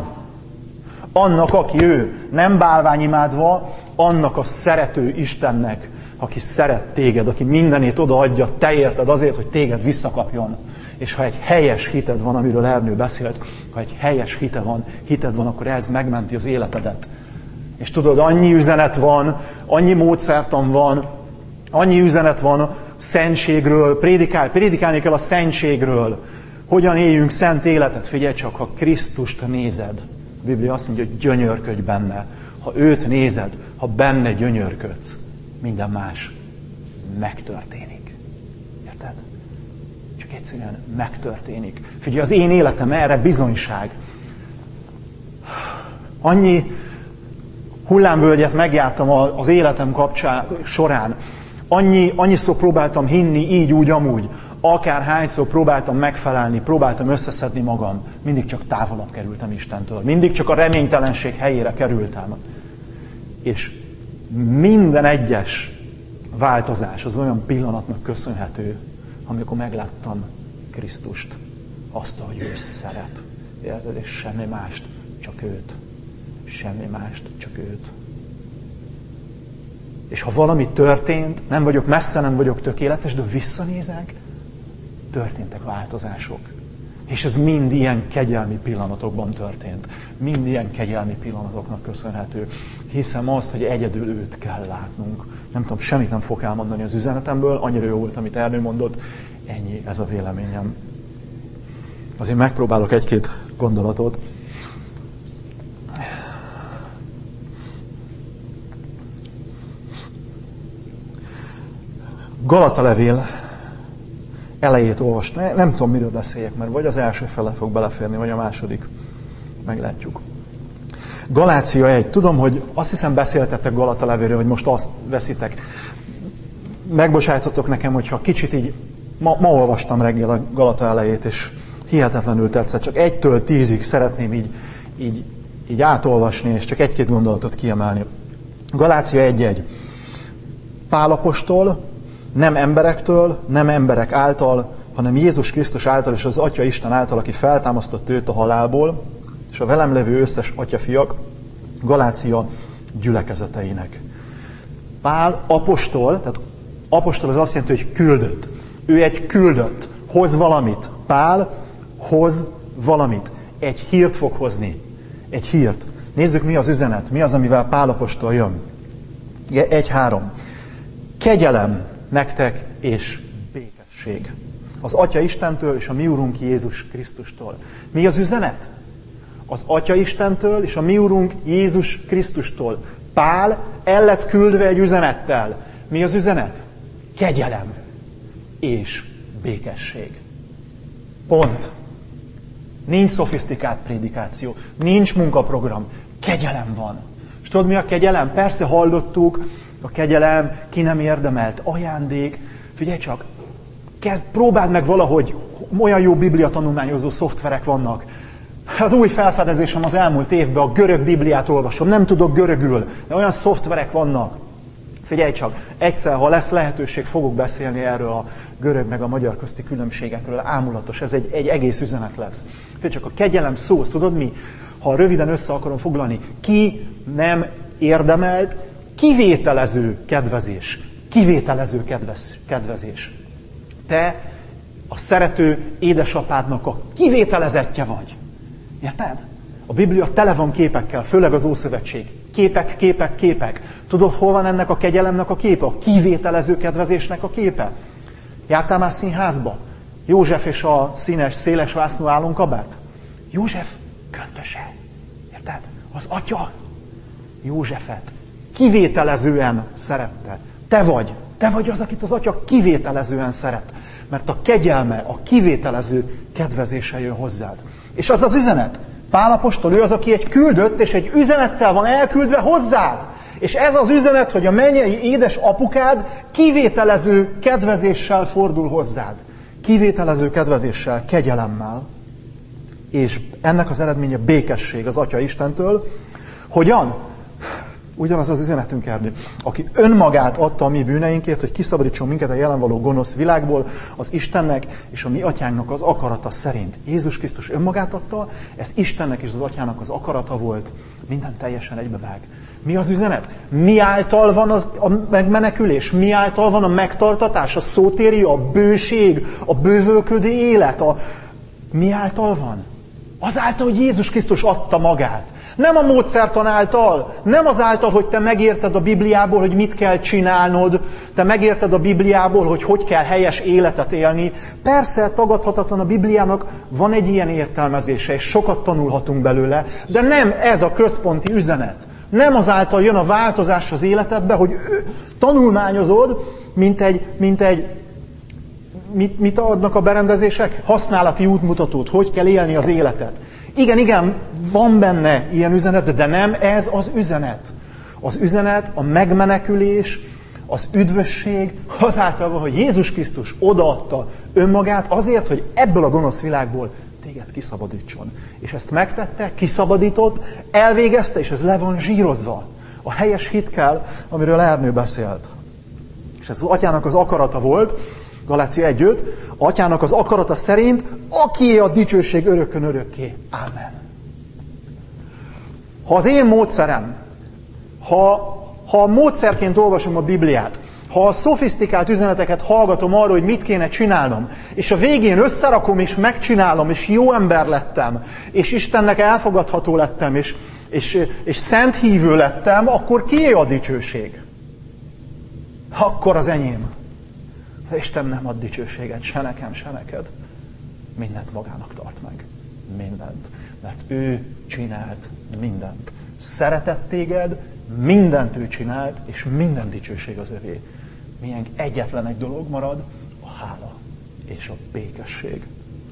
Annak, aki ő, nem bálványimádva, annak a szerető Istennek, aki szeret téged, aki mindenét odaadja, te érted azért, hogy téged visszakapjon. És ha egy helyes hited van, amiről Ernő beszélt, ha egy helyes hite van, hited van, akkor ez megmenti az életedet. És tudod, annyi üzenet van, annyi módszertan van, annyi üzenet van a szentségről, prédikál, prédikálni kell a szentségről. Hogyan éljünk szent életet? Figyelj csak, ha Krisztust nézed, a Biblia azt mondja, hogy gyönyörködj benne. Ha őt nézed, ha benne gyönyörködsz, minden más megtörténik. Érted? Csak egyszerűen megtörténik. Figyelj, az én életem erre bizonyság. Annyi, hullámvölgyet megjártam az életem kapcsán során. Annyi, annyiszor próbáltam hinni, így, úgy, amúgy. Akárhányszor próbáltam megfelelni, próbáltam összeszedni magam. Mindig csak távolabb kerültem Istentől. Mindig csak a reménytelenség helyére kerültem. És minden egyes változás az olyan pillanatnak köszönhető, amikor megláttam Krisztust. Azt, hogy ő szeret. Érted? És semmi mást, csak őt. Semmi mást, csak őt. És ha valami történt, nem vagyok messze, nem vagyok tökéletes, de visszanézek, történtek változások. És ez mind ilyen kegyelmi pillanatokban történt. Mind ilyen kegyelmi pillanatoknak köszönhető. Hiszem azt, hogy egyedül őt kell látnunk. Nem tudom, semmit nem fogok elmondani az üzenetemből, annyira jó volt, amit Ernő mondott. Ennyi, ez a véleményem. Azért megpróbálok egy-két gondolatot. Galata levél elejét olvastam. Nem tudom, miről beszéljek, mert vagy az első fele fog beleférni, vagy a második. Meglátjuk. Galácia egy. Tudom, hogy azt hiszem beszéltetek Galata levélről, hogy most azt veszitek. Megbocsájtotok nekem, hogyha kicsit így, ma, ma olvastam reggel a Galata elejét, és hihetetlenül tetszett. Csak egytől tízig szeretném így, így, így átolvasni, és csak egy-két gondolatot kiemelni. Galácia egy egy. Pál apostol, nem emberektől, nem emberek által, hanem Jézus Krisztus által és az Atya Isten által, aki feltámasztott őt a halálból, és a velem levő összes atyafiak, Galácia gyülekezeteinek. Pál apostol, tehát apostol az azt jelenti, hogy küldött. Ő egy küldött, hoz valamit. Pál hoz valamit. Egy hírt fog hozni. Egy hírt. Nézzük, mi az üzenet, mi az, amivel Pál apostol jön. egy három. Kegyelem nektek és békesség. Az Atya Istentől és a mi Urunk Jézus Krisztustól. Mi az üzenet? Az Atya Istentől és a mi Urunk Jézus Krisztustól. Pál el lett küldve egy üzenettel. Mi az üzenet? Kegyelem és békesség. Pont. Nincs szofisztikált prédikáció, nincs munkaprogram. Kegyelem van. És tudod, mi a kegyelem? Persze hallottuk, a kegyelem ki nem érdemelt ajándék. Figyelj csak, kezd, próbáld meg valahogy, olyan jó bibliatanulmányozó szoftverek vannak. Az új felfedezésem az elmúlt évben a görög Bibliát olvasom. Nem tudok görögül, de olyan szoftverek vannak. Figyelj csak, egyszer, ha lesz lehetőség, fogok beszélni erről a görög meg a magyar közti különbségekről. Ámulatos, ez egy, egy egész üzenet lesz. Figyelj csak, a kegyelem szó, tudod mi? Ha röviden össze akarom foglalni, ki nem érdemelt, kivételező kedvezés. Kivételező kedvez, kedvezés. Te a szerető édesapádnak a kivételezettje vagy. Érted? A Biblia tele van képekkel, főleg az Ószövetség. Képek, képek, képek. Tudod, hol van ennek a kegyelemnek a képe? A kivételező kedvezésnek a képe? Jártál már színházba? József és a színes, széles vásznú álonkabát? József köntöse. Érted? Az atya Józsefet kivételezően szerette. Te vagy. Te vagy az, akit az atya kivételezően szeret. Mert a kegyelme, a kivételező kedvezése jön hozzád. És az az üzenet. Pál apostol, ő az, aki egy küldött, és egy üzenettel van elküldve hozzád. És ez az üzenet, hogy a mennyei édes apukád kivételező kedvezéssel fordul hozzád. Kivételező kedvezéssel, kegyelemmel. És ennek az eredménye békesség az Atya Istentől. Hogyan? Ugyanaz az üzenetünk, Ernő. Aki önmagát adta a mi bűneinkért, hogy kiszabadítson minket a jelenvaló gonosz világból, az Istennek és a mi atyánknak az akarata szerint. Jézus Krisztus önmagát adta, ez Istennek és az atyának az akarata volt. Minden teljesen egybevág. Mi az üzenet? Mi által van az, a megmenekülés? Mi által van a megtartatás, a szótéri, a bőség, a bővölködő élet? A... Mi által van? Azáltal, hogy Jézus Krisztus adta magát. Nem a módszertan által, nem azáltal, hogy te megérted a Bibliából, hogy mit kell csinálnod, te megérted a Bibliából, hogy hogy kell helyes életet élni. Persze, tagadhatatlan a Bibliának van egy ilyen értelmezése, és sokat tanulhatunk belőle, de nem ez a központi üzenet. Nem azáltal jön a változás az életedbe, hogy tanulmányozod, mint egy, mint egy mit, mit adnak a berendezések? Használati útmutatót, hogy kell élni az életet. Igen, igen, van benne ilyen üzenet, de nem ez az üzenet. Az üzenet, a megmenekülés, az üdvösség azáltal, hogy Jézus Krisztus odaadta önmagát azért, hogy ebből a gonosz világból téged kiszabadítson. És ezt megtette, kiszabadított, elvégezte, és ez le van zsírozva. A helyes hit kell, amiről Ernő beszélt. És ez az atyának az akarata volt, Galácia egy öt, atyának az akarata szerint, akié a dicsőség örökkön örökké. Ámen. Ha az én módszerem, ha, ha módszerként olvasom a Bibliát, ha a szofisztikált üzeneteket hallgatom arról, hogy mit kéne csinálnom, és a végén összerakom és megcsinálom, és jó ember lettem, és Istennek elfogadható lettem, és, és, és szent hívő lettem, akkor kié a dicsőség? Akkor az enyém. De Isten nem ad dicsőséget se nekem, se neked. Mindent magának tart meg. Mindent. Mert ő csinált mindent. Szeretett téged, mindent ő csinált, és minden dicsőség az övé. Milyen egyetlen egy dolog marad, a hála és a békesség.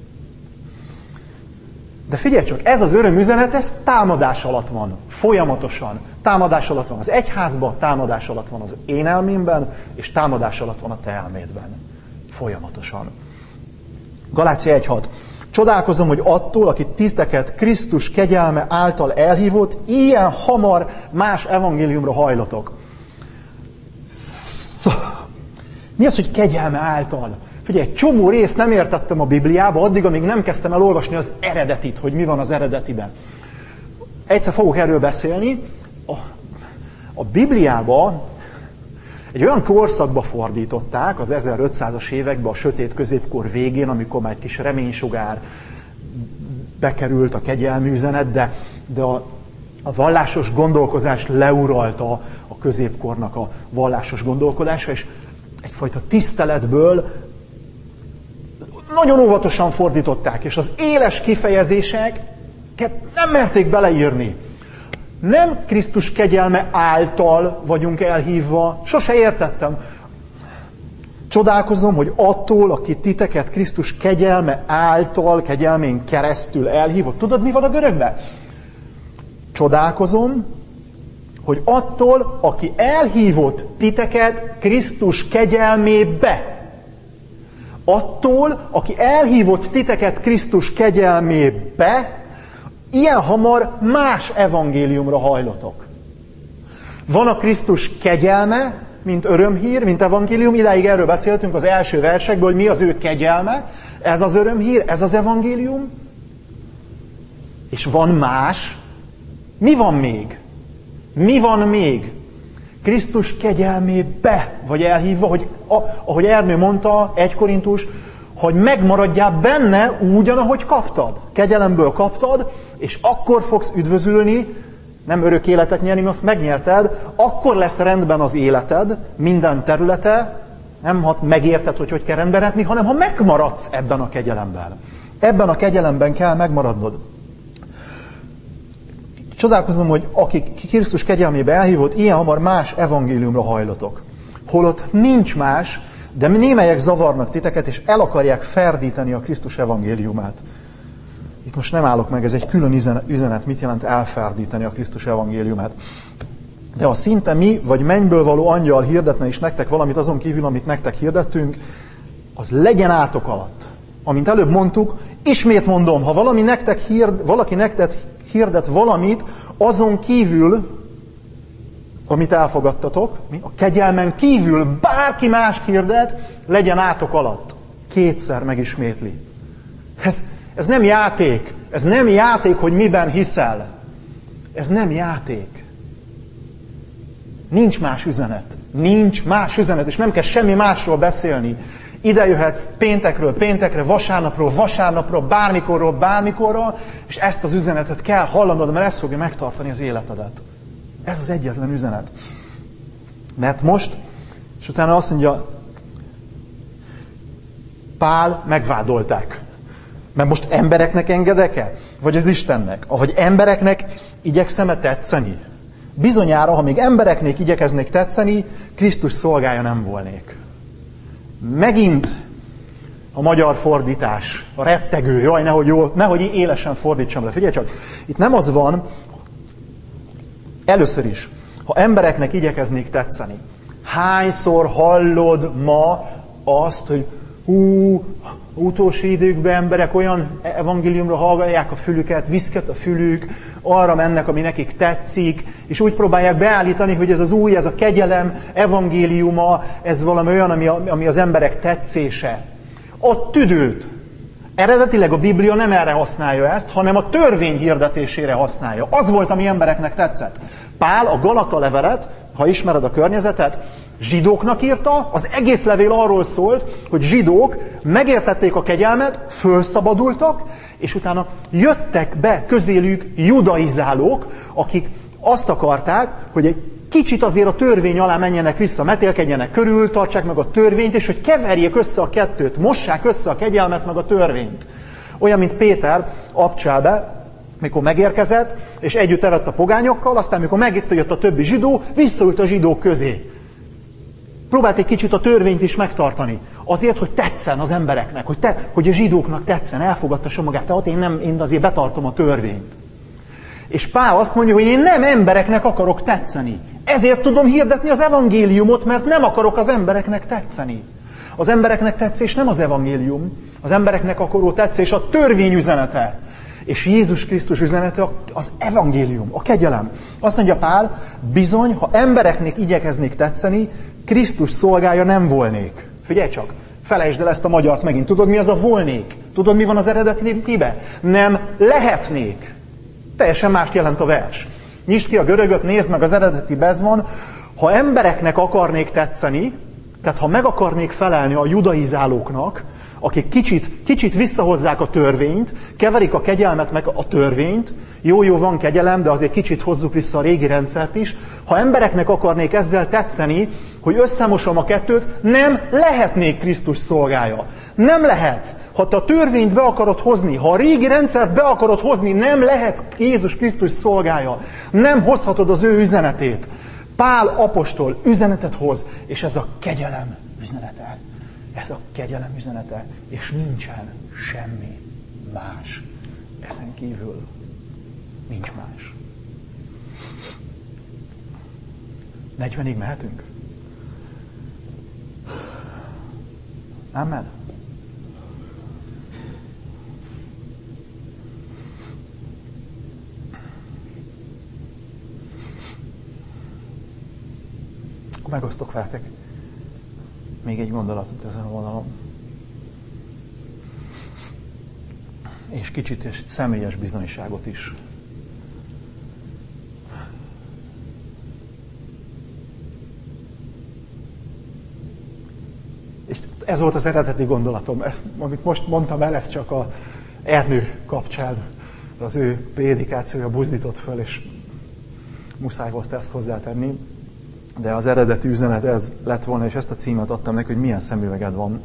De figyelj csak, ez az örömüzenet, ez támadás alatt van. Folyamatosan. Támadás alatt van az egyházban, támadás alatt van az én elmémben, és támadás alatt van a te elmédben. Folyamatosan. Galácia egy hat. Csodálkozom, hogy attól, aki titeket Krisztus kegyelme által elhívott, ilyen hamar más evangéliumra hajlatok. Mi az, hogy kegyelme által? Figyelj, egy csomó részt nem értettem a Bibliába, addig, amíg nem kezdtem el olvasni az eredetit, hogy mi van az eredetiben. Egyszer fogok erről beszélni. A, a Bibliába egy olyan korszakba fordították, az ezerötszázas években, a sötét középkor végén, amikor már egy kis reménysugár bekerült a kegyelmi üzenet, de, de a, a vallásos gondolkozás leuralta a középkornak a vallásos gondolkodása, és egyfajta tiszteletből nagyon óvatosan fordították, és az éles kifejezéseket nem merték beleírni. Nem Krisztus kegyelme által vagyunk elhívva, sose értettem. Csodálkozom, hogy attól, aki titeket Krisztus kegyelme által, kegyelmén keresztül elhívott. Tudod, mi van a görögben? Csodálkozom, hogy attól, aki elhívott titeket Krisztus kegyelmébe. Attól, aki elhívott titeket Krisztus kegyelmébe, ilyen hamar más evangéliumra hajlatok. Van a Krisztus kegyelme, mint örömhír, mint evangélium. Idáig erről beszéltünk az első versekből, hogy mi az ő kegyelme. Ez az örömhír, ez az evangélium. És van más. Mi van még? Mi van még? Krisztus kegyelmébe vagy elhívva, hogy a, ahogy Ernő mondta, egy Korintus, hogy megmaradjál benne úgy, ahogy kaptad. Kegyelemből kaptad, és akkor fogsz üdvözülni, nem örök életet nyerni, mert azt megnyerted, akkor lesz rendben az életed, minden területe, nem ha megérted, hogy hogy kell rendben lenni, hanem ha megmaradsz ebben a kegyelemben. Ebben a kegyelemben kell megmaradnod. Csodálkozom, hogy akik Krisztus kegyelmébe elhívott, ilyen hamar más evangéliumra hajlatok. Holott nincs más, de némelyek zavarnak titeket, és el akarják ferdíteni a Krisztus evangéliumát. Itt most nem állok meg, ez egy külön üzenet, mit jelent elferdíteni a Krisztus evangéliumát. De ha szinte mi, vagy mennyből való angyal hirdetne is nektek valamit azon kívül, amit nektek hirdettünk, az legyen átok alatt. Amint előbb mondtuk, ismét mondom, ha valami nektek hird, valaki nektek hirdet valamit, azon kívül, amit elfogadtatok, a kegyelmen kívül bárki mást hirdet, legyen átok alatt. Kétszer megismétli. Ez, ez nem játék. Ez nem játék, hogy miben hiszel. Ez nem játék. Nincs más üzenet. Nincs más üzenet, és nem kell semmi másról beszélni. Ide jöhetsz péntekről péntekre, vasárnapról vasárnapról, bármikorról bármikorról, és ezt az üzenetet kell hallanod, mert ez fogja megtartani az életedet. Ez az egyetlen üzenet. Mert most, és utána azt mondja, Pál megvádolták. Mert most embereknek engedek-e? Vagy az Istennek? Vagy embereknek igyekszem-e tetszeni? Bizonyára, ha még embereknek igyekeznék tetszeni, Krisztus szolgája nem volnék. Megint a magyar fordítás, a rettegő, jaj, nehogy, jól, nehogy élesen fordítsam le. Figyelj csak, itt nem az van, először is, ha embereknek igyekeznék tetszeni. Hányszor hallod ma azt, hogy hú, utolsó időkben emberek olyan evangéliumra hallgatják a fülüket, viszket a fülük, arra mennek, ami nekik tetszik, és úgy próbálják beállítani, hogy ez az új, ez a kegyelem evangéliuma, ez valami olyan, ami, ami az emberek tetszése. A tüdőt. Eredetileg a Biblia nem erre használja ezt, hanem a törvény hirdetésére használja. Az volt, ami embereknek tetszett. Pál a Galata levelet, ha ismered a környezetet, zsidóknak írta, az egész levél arról szólt, hogy zsidók megértették a kegyelmet, fölszabadultak, és utána jöttek be közélük judaizálók, akik azt akarták, hogy egy kicsit azért a törvény alá menjenek vissza, metélkedjenek körül, tartsák meg a törvényt, és hogy keverjék össze a kettőt, mossák össze a kegyelmet meg a törvényt. Olyan, mint Péter Abcselbe, mikor megérkezett, és együtt evett a pogányokkal, aztán mikor megjött a többi zsidó, visszaült a zsidók közé. Próbált egy kicsit a törvényt is megtartani. Azért, hogy tetszen az embereknek, hogy, te, hogy a zsidóknak tetszen, elfogadtassa magát. Tehát én, nem, én azért betartom a törvényt. És Pál azt mondja, hogy én nem embereknek akarok tetszeni. Ezért tudom hirdetni az evangéliumot, mert nem akarok az embereknek tetszeni. Az embereknek tetszés nem az evangélium, az embereknek akaró tetszés a törvény üzenete. És Jézus Krisztus üzenete az evangélium, a kegyelem. Azt mondja Pál, bizony, ha embereknek igyekeznék tetszeni, Krisztus szolgája nem volnék. Figyelj csak, felejtsd el ezt a magyart megint. Tudod, mi az a volnék? Tudod, mi van az eredetibe? Nem lehetnék. Teljesen mást jelent a vers. Nyisd ki a görögöt, nézd meg, az eredetibe ez van. Ha embereknek akarnék tetszeni, tehát ha meg akarnék felelni a judaizálóknak, akik kicsit, kicsit visszahozzák a törvényt, keverik a kegyelmet meg a törvényt, jó-jó van kegyelem, de azért kicsit hozzuk vissza a régi rendszert is. Ha embereknek akarnék ezzel tetszeni, hogy összemosom a kettőt, nem lehetnék Krisztus szolgája. Nem lehetsz. Ha te a törvényt be akarod hozni, ha a régi rendszert be akarod hozni, nem lehetsz Jézus Krisztus szolgája. Nem hozhatod az ő üzenetét. Pál apostol üzenetet hoz, és ez a kegyelem üzenete. Ez a kegyelem üzenete, és nincsen semmi más. Ezen kívül nincs más. negyvenig mehetünk? Amen. Akkor megosztok veletek még egy gondolatot ezen a vonalon. És kicsit és személyes bizonyságot is. És ez volt az eredeti gondolatom. Ezt, amit most mondtam el, ez csak a Ernő kapcsán az ő prédikációja buzdított föl, és muszáj volt ezt hozzátenni. De az eredeti üzenet ez lett volna, és ezt a címet adtam neki, hogy milyen szemüveged van.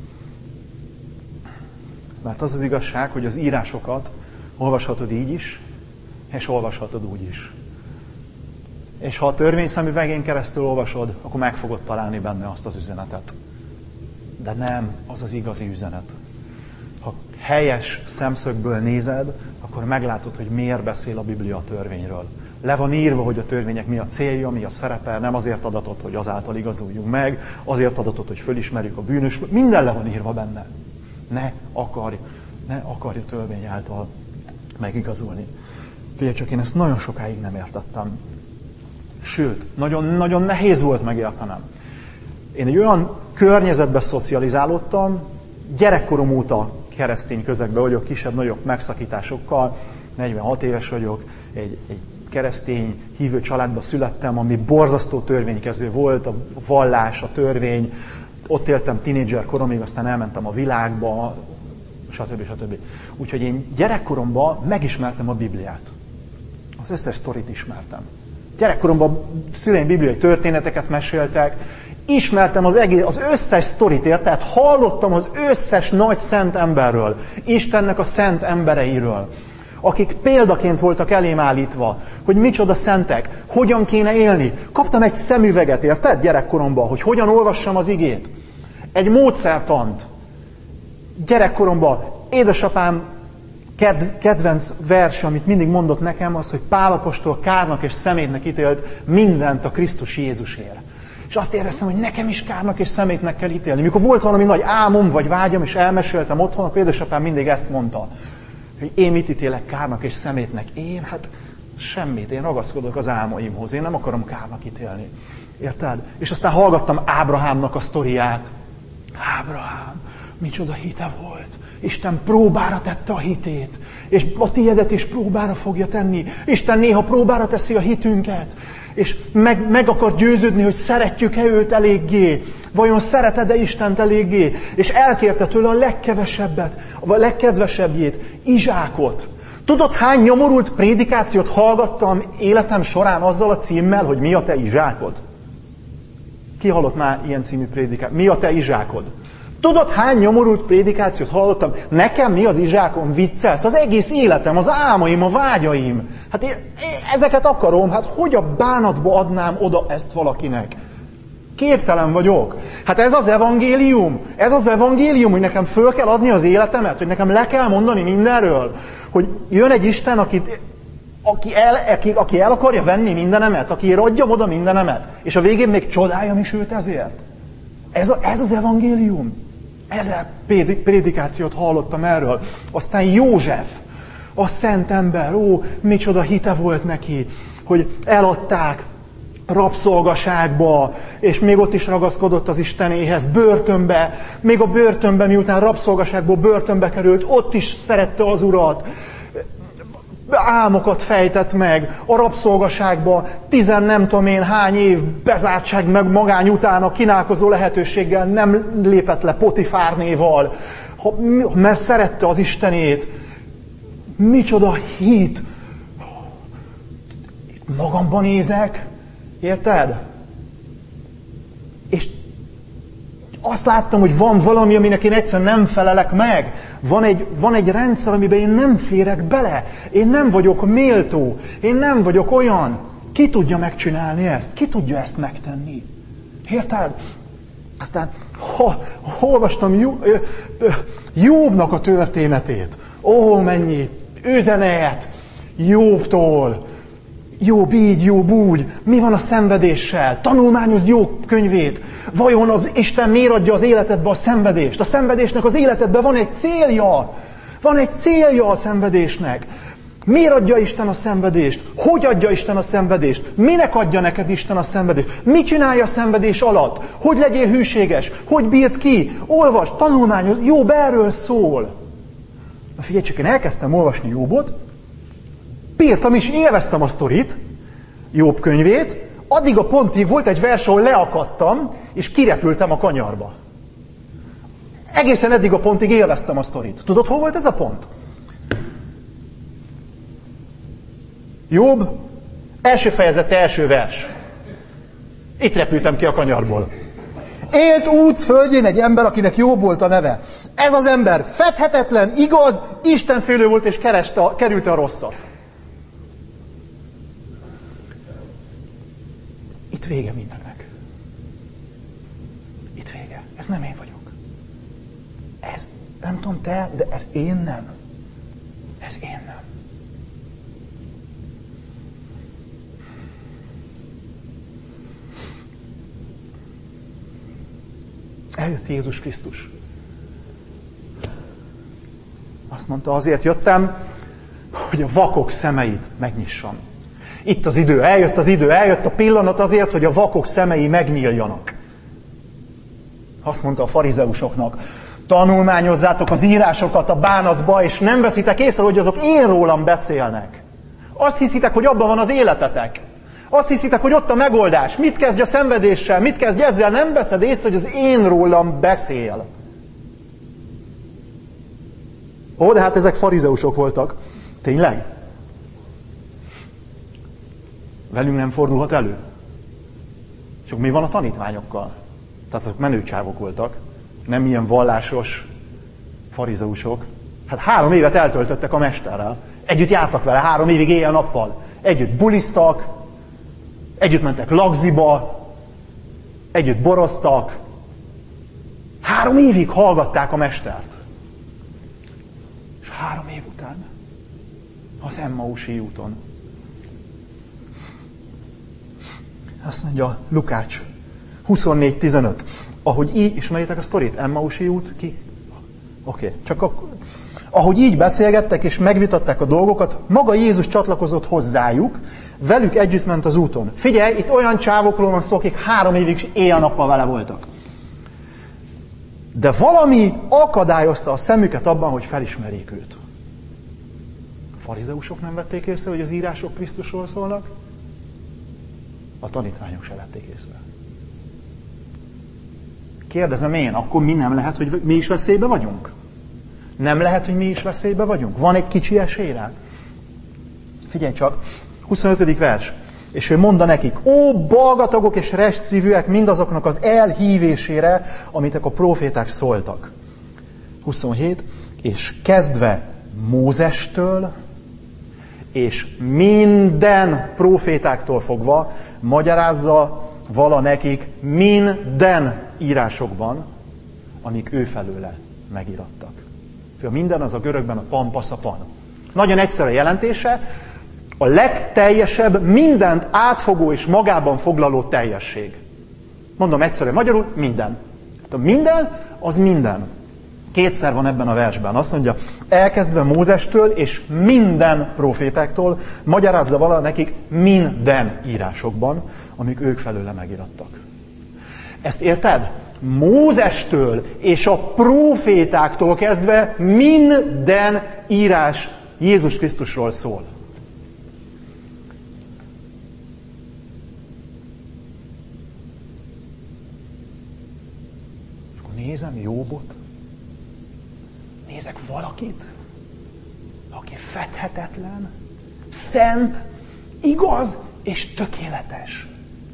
Mert az az igazság, hogy az írásokat olvashatod így is, és olvashatod úgy is. És ha a törvény szemüvegén keresztül olvasod, akkor meg fogod találni benne azt az üzenetet. De nem az az igazi üzenet. Ha helyes szemszögből nézed, akkor meglátod, hogy miért beszél a Biblia a törvényről. Le van írva, hogy a törvények mi a célja, mi a szerepe, nem azért adatot, hogy azáltal igazuljunk meg, azért adatot, hogy fölismerjük a bűnös, minden le van írva benne. Ne akarj, ne akarj a törvény által megigazulni. Figyelj csak, én ezt nagyon sokáig nem értettem. Sőt, nagyon-nagyon nehéz volt megértenem. Én egy olyan környezetbe szocializálódtam, gyerekkorom óta keresztény közegben vagyok, kisebb-nagyobb megszakításokkal, negyvenhat éves vagyok, egy, egy keresztény hívő családba születtem, ami borzasztó törvénykező volt, a vallás, a törvény. Ott éltem tínédzser koromig, aztán elmentem a világba, stb. stb. Úgyhogy én gyerekkoromban megismertem a Bibliát. Az összes sztorit ismertem. Gyerekkoromban szüleim bibliai történeteket meséltek, ismertem az, egész, az összes sztorit, ért, tehát hallottam az összes nagy szent emberről, Istennek a szent embereiről, akik példaként voltak elém állítva, hogy micsoda szentek, hogyan kéne élni. Kaptam egy szemüveget, érted, gyerekkoromban, hogy hogyan olvassam az igét. Egy módszertant. Gyerekkoromban édesapám Ked, kedvenc vers, amit mindig mondott nekem, az, hogy Pál apostol kárnak és szemétnek ítélt mindent a Krisztus Jézusért. És azt éreztem, hogy nekem is kárnak és szemétnek kell ítélni. Mikor volt valami nagy álmom vagy vágyam, és elmeséltem otthon, akkor édesapám mindig ezt mondta, hogy én mit ítélek kárnak és szemétnek. Én? Hát semmit. Én ragaszkodok az álmaimhoz. Én nem akarom kárnak ítélni. Érted? És aztán hallgattam Ábrahámnak a sztoriát. Ábrahám, micsoda hite volt. Isten próbára tette a hitét. És a tiédet is próbára fogja tenni. Isten néha próbára teszi a hitünket. És meg, meg akar győződni, hogy szeretjük-e őt eléggé. Vajon szereted-e Istent eléggé? És elkérte tőle a legkevesebbet, a legkedvesebbjét, Izsákot. Tudod, hány nyomorult prédikációt hallgattam életem során azzal a címmel, hogy mi a te Izsákod? Ki hallott már ilyen című prédikációt? Mi a te Izsákod? Tudod, hány nyomorult prédikációt hallottam? Nekem mi az Izsákom? Viccelsz? Az egész életem, az álmaim, a vágyaim. Hát én, én ezeket akarom, hát hogy a bánatba adnám oda ezt valakinek? Képtelen vagyok. Hát ez az evangélium. Ez az evangélium, hogy nekem föl kell adni az életemet, hogy nekem le kell mondani mindenről. Hogy jön egy Isten, akit, aki, el, aki, aki el akarja venni mindenemet, akiért adjam oda mindenemet, és a végén még csodáljam is őt ezért. Ez, a, ez az evangélium. Ezer prédikációt hallottam erről. Aztán József, a szent ember, ó, micsoda hite volt neki, hogy eladták rabszolgaságba, és még ott is ragaszkodott az Istenéhez, börtönbe, még a börtönbe, miután rabszolgaságból börtönbe került, ott is szerette az Urat, álmokat fejtett meg, a rabszolgaságba tizen nem tudom én hány év bezártság meg magány után a kínálkozó lehetőséggel nem lépett le Potifárnéval, mert szerette az Istenét. Micsoda hit! Magamban nézek, érted? És azt láttam, hogy van valami, aminek én egyszerűen nem felelek meg. Van egy, van egy rendszer, amiben én nem férek bele. Én nem vagyok méltó. Én nem vagyok olyan. Ki tudja megcsinálni ezt? Ki tudja ezt megtenni? Érted? Aztán ha, ha olvastam Jó, Jobbnak a történetét. Ó, mennyi üzenet Jobbtól. Jobb így, jobb úgy. Mi van a szenvedéssel? Tanulmányozd Jobb könyvét. Vajon az Isten miért adja az életedbe a szenvedést? A szenvedésnek az életedben van egy célja. Van egy célja a szenvedésnek. Miért adja Isten a szenvedést? Hogy adja Isten a szenvedést? Minek adja neked Isten a szenvedést? Mit csinálja a szenvedés alatt? Hogy legyél hűséges? Hogy bírd ki? Olvasd, tanulmányozd. Jobb erről szól. Na figyelj csak, én elkezdtem olvasni Jobbot, bírtam is, élveztem a sztorit, Jobb könyvét, addig a pontig volt egy vers, ahol leakadtam, és kirepültem a kanyarba. Egészen eddig a pontig élveztem a sztorit. Tudod, hol volt ez a pont? Jobb, első fejezet, első vers. Itt repültem ki a kanyarból. Élt Úc földjén egy ember, akinek Jobb volt a neve. Ez az ember fedhetetlen, igaz, istenfélő volt, és kereste a, kerülte a rosszat. Itt vége mindennek. Itt vége. Ez nem én vagyok. Ez, nem tudom te, de ez én nem. Ez én nem. Eljött Jézus Krisztus. Azt mondta, azért jöttem, hogy a vakok szemeit megnyissam. Itt az idő, eljött az idő, eljött a pillanat azért, hogy a vakok szemei megnyíljanak. Azt mondta a farizeusoknak, tanulmányozzátok az írásokat a bánatba, és nem veszitek észre, hogy azok én rólam beszélnek. Azt hiszitek, hogy abban van az életetek. Azt hiszitek, hogy ott a megoldás. Mit kezdj a szenvedéssel, mit kezdj ezzel, nem veszed észre, hogy az én rólam beszél. Ó, de hát ezek farizeusok voltak. Tényleg? Velünk nem fordulhat elő. És akkor mi van a tanítványokkal? Tehát azok menőcsávok voltak. Nem ilyen vallásos farizeusok. Hát három évet eltöltöttek a mesterrel. Együtt jártak vele, három évig éjjel-nappal. Együtt buliztak, együtt mentek lagziba, együtt boroztak. Három évig hallgatták a mestert. És három év után Az Emmausi úton. Azt mondja Lukács huszonnégy tizenöt. Ahogy így, ismeritek a sztorit? Emmausi út, ki? Oké, okay. Csak akkor. Ahogy így beszélgettek és megvitatták a dolgokat, maga Jézus csatlakozott hozzájuk, velük együtt ment az úton. Figyelj, itt olyan csávokról van szó, akik három évig éjjel-nappal vele voltak. De valami akadályozta a szemüket abban, hogy felismerjék őt. A farizeusok nem vették észre, hogy az írások Krisztusról szólnak? A tanítványok se vették észre. Kérdezem én, akkor mi nem lehet, hogy mi is veszélybe vagyunk? Nem lehet, hogy mi is veszélybe vagyunk? Van egy kicsi esély rá? Figyelj csak, huszonötödik vers. És ő mondta nekik, ó, balgatagok és restszívűek mindazoknak az elhívésére, amit a proféták szóltak. huszonhét. És kezdve Mózestől, és minden profétáktól fogva magyarázza vala nekik minden írásokban, amik ő felőle megirattak. A minden az a görögben a pampaszapan. Nagyon egyszerű a jelentése, a legteljesebb, mindent átfogó és magában foglaló teljesség. Mondom egyszerűen magyarul, minden. Hát a minden, az minden. Kétszer van ebben a versben. Azt mondja, elkezdve Mózestől és minden profétáktól magyarázza vala nekik minden írásokban, amik ők felőle megirattak. Ezt érted? Mózestől és a profétáktól kezdve minden írás Jézus Krisztusról szól. És akkor nézem Jóbot, nézek valakit, aki fedhetetlen, szent, igaz és tökéletes.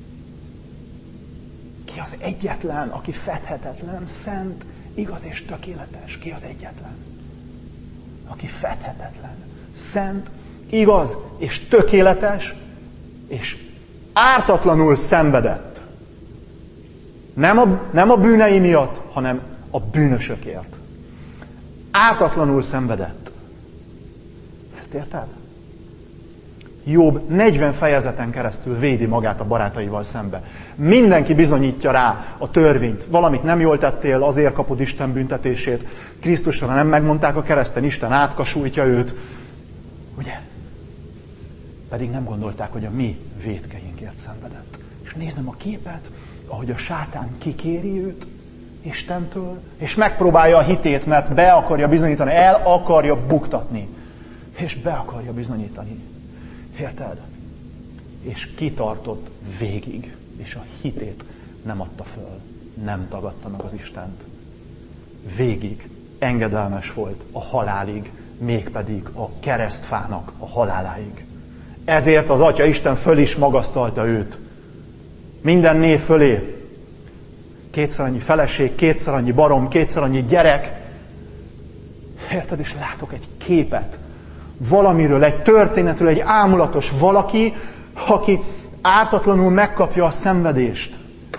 Ki az egyetlen, aki fedhetetlen, szent, igaz és tökéletes? Ki az egyetlen? Aki fedhetetlen, szent, igaz és tökéletes, és ártatlanul szenvedett. Nem a, nem a bűnei miatt, hanem a bűnösökért. Ártatlanul szenvedett. Ezt érted? Jobb negyven fejezeten keresztül védi magát a barátaival szembe. Mindenki bizonyítja rá a törvényt. Valamit nem jól tettél, azért kapod Isten büntetését. Krisztusra nem megmondták a kereszten, Isten átkasújtja őt. Ugye? Pedig nem gondolták, hogy a mi vétkeinkért szenvedett. És nézem a képet, ahogy a sátán kikéri őt Istentől, és megpróbálja a hitét, mert be akarja bizonyítani, el akarja buktatni. És be akarja bizonyítani. Érted? És kitartott végig, és a hitét nem adta föl, nem tagadta meg az Istent. Végig engedelmes volt a halálig, mégpedig a keresztfának a haláláig. Ezért az Atya Isten föl is magasztalta őt. Minden név fölé. Kétszer annyi feleség, kétszer annyi barom, kétszer annyi gyerek. Érted? És látok egy képet. Valamiről, egy történetről, egy ámulatos valaki, aki ártatlanul megkapja a szenvedést.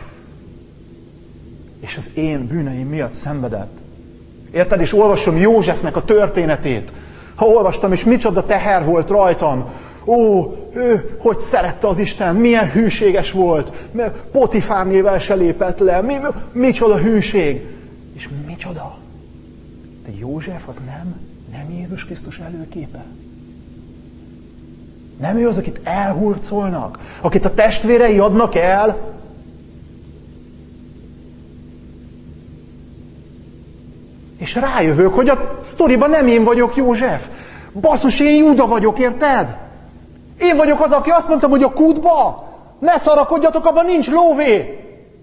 És az én bűneim miatt szenvedett. Érted? És olvasom Józsefnek a történetét. Ha olvastam, és micsoda teher volt rajtam. Ó, ő hogy szerette az Isten, milyen hűséges volt. Potifárnével se lépett le. Mi, micsoda hűség. És micsoda? De József az nem, nem Jézus Krisztus előképe. Nem ő az, akit elhurcolnak, akit a testvérei adnak el. És rájövök, hogy a sztoriban nem én vagyok József. Basszus, én Júda vagyok, érted? Én vagyok az, aki azt mondtam, hogy a kútba ne szarakodjatok, abban nincs lóvé.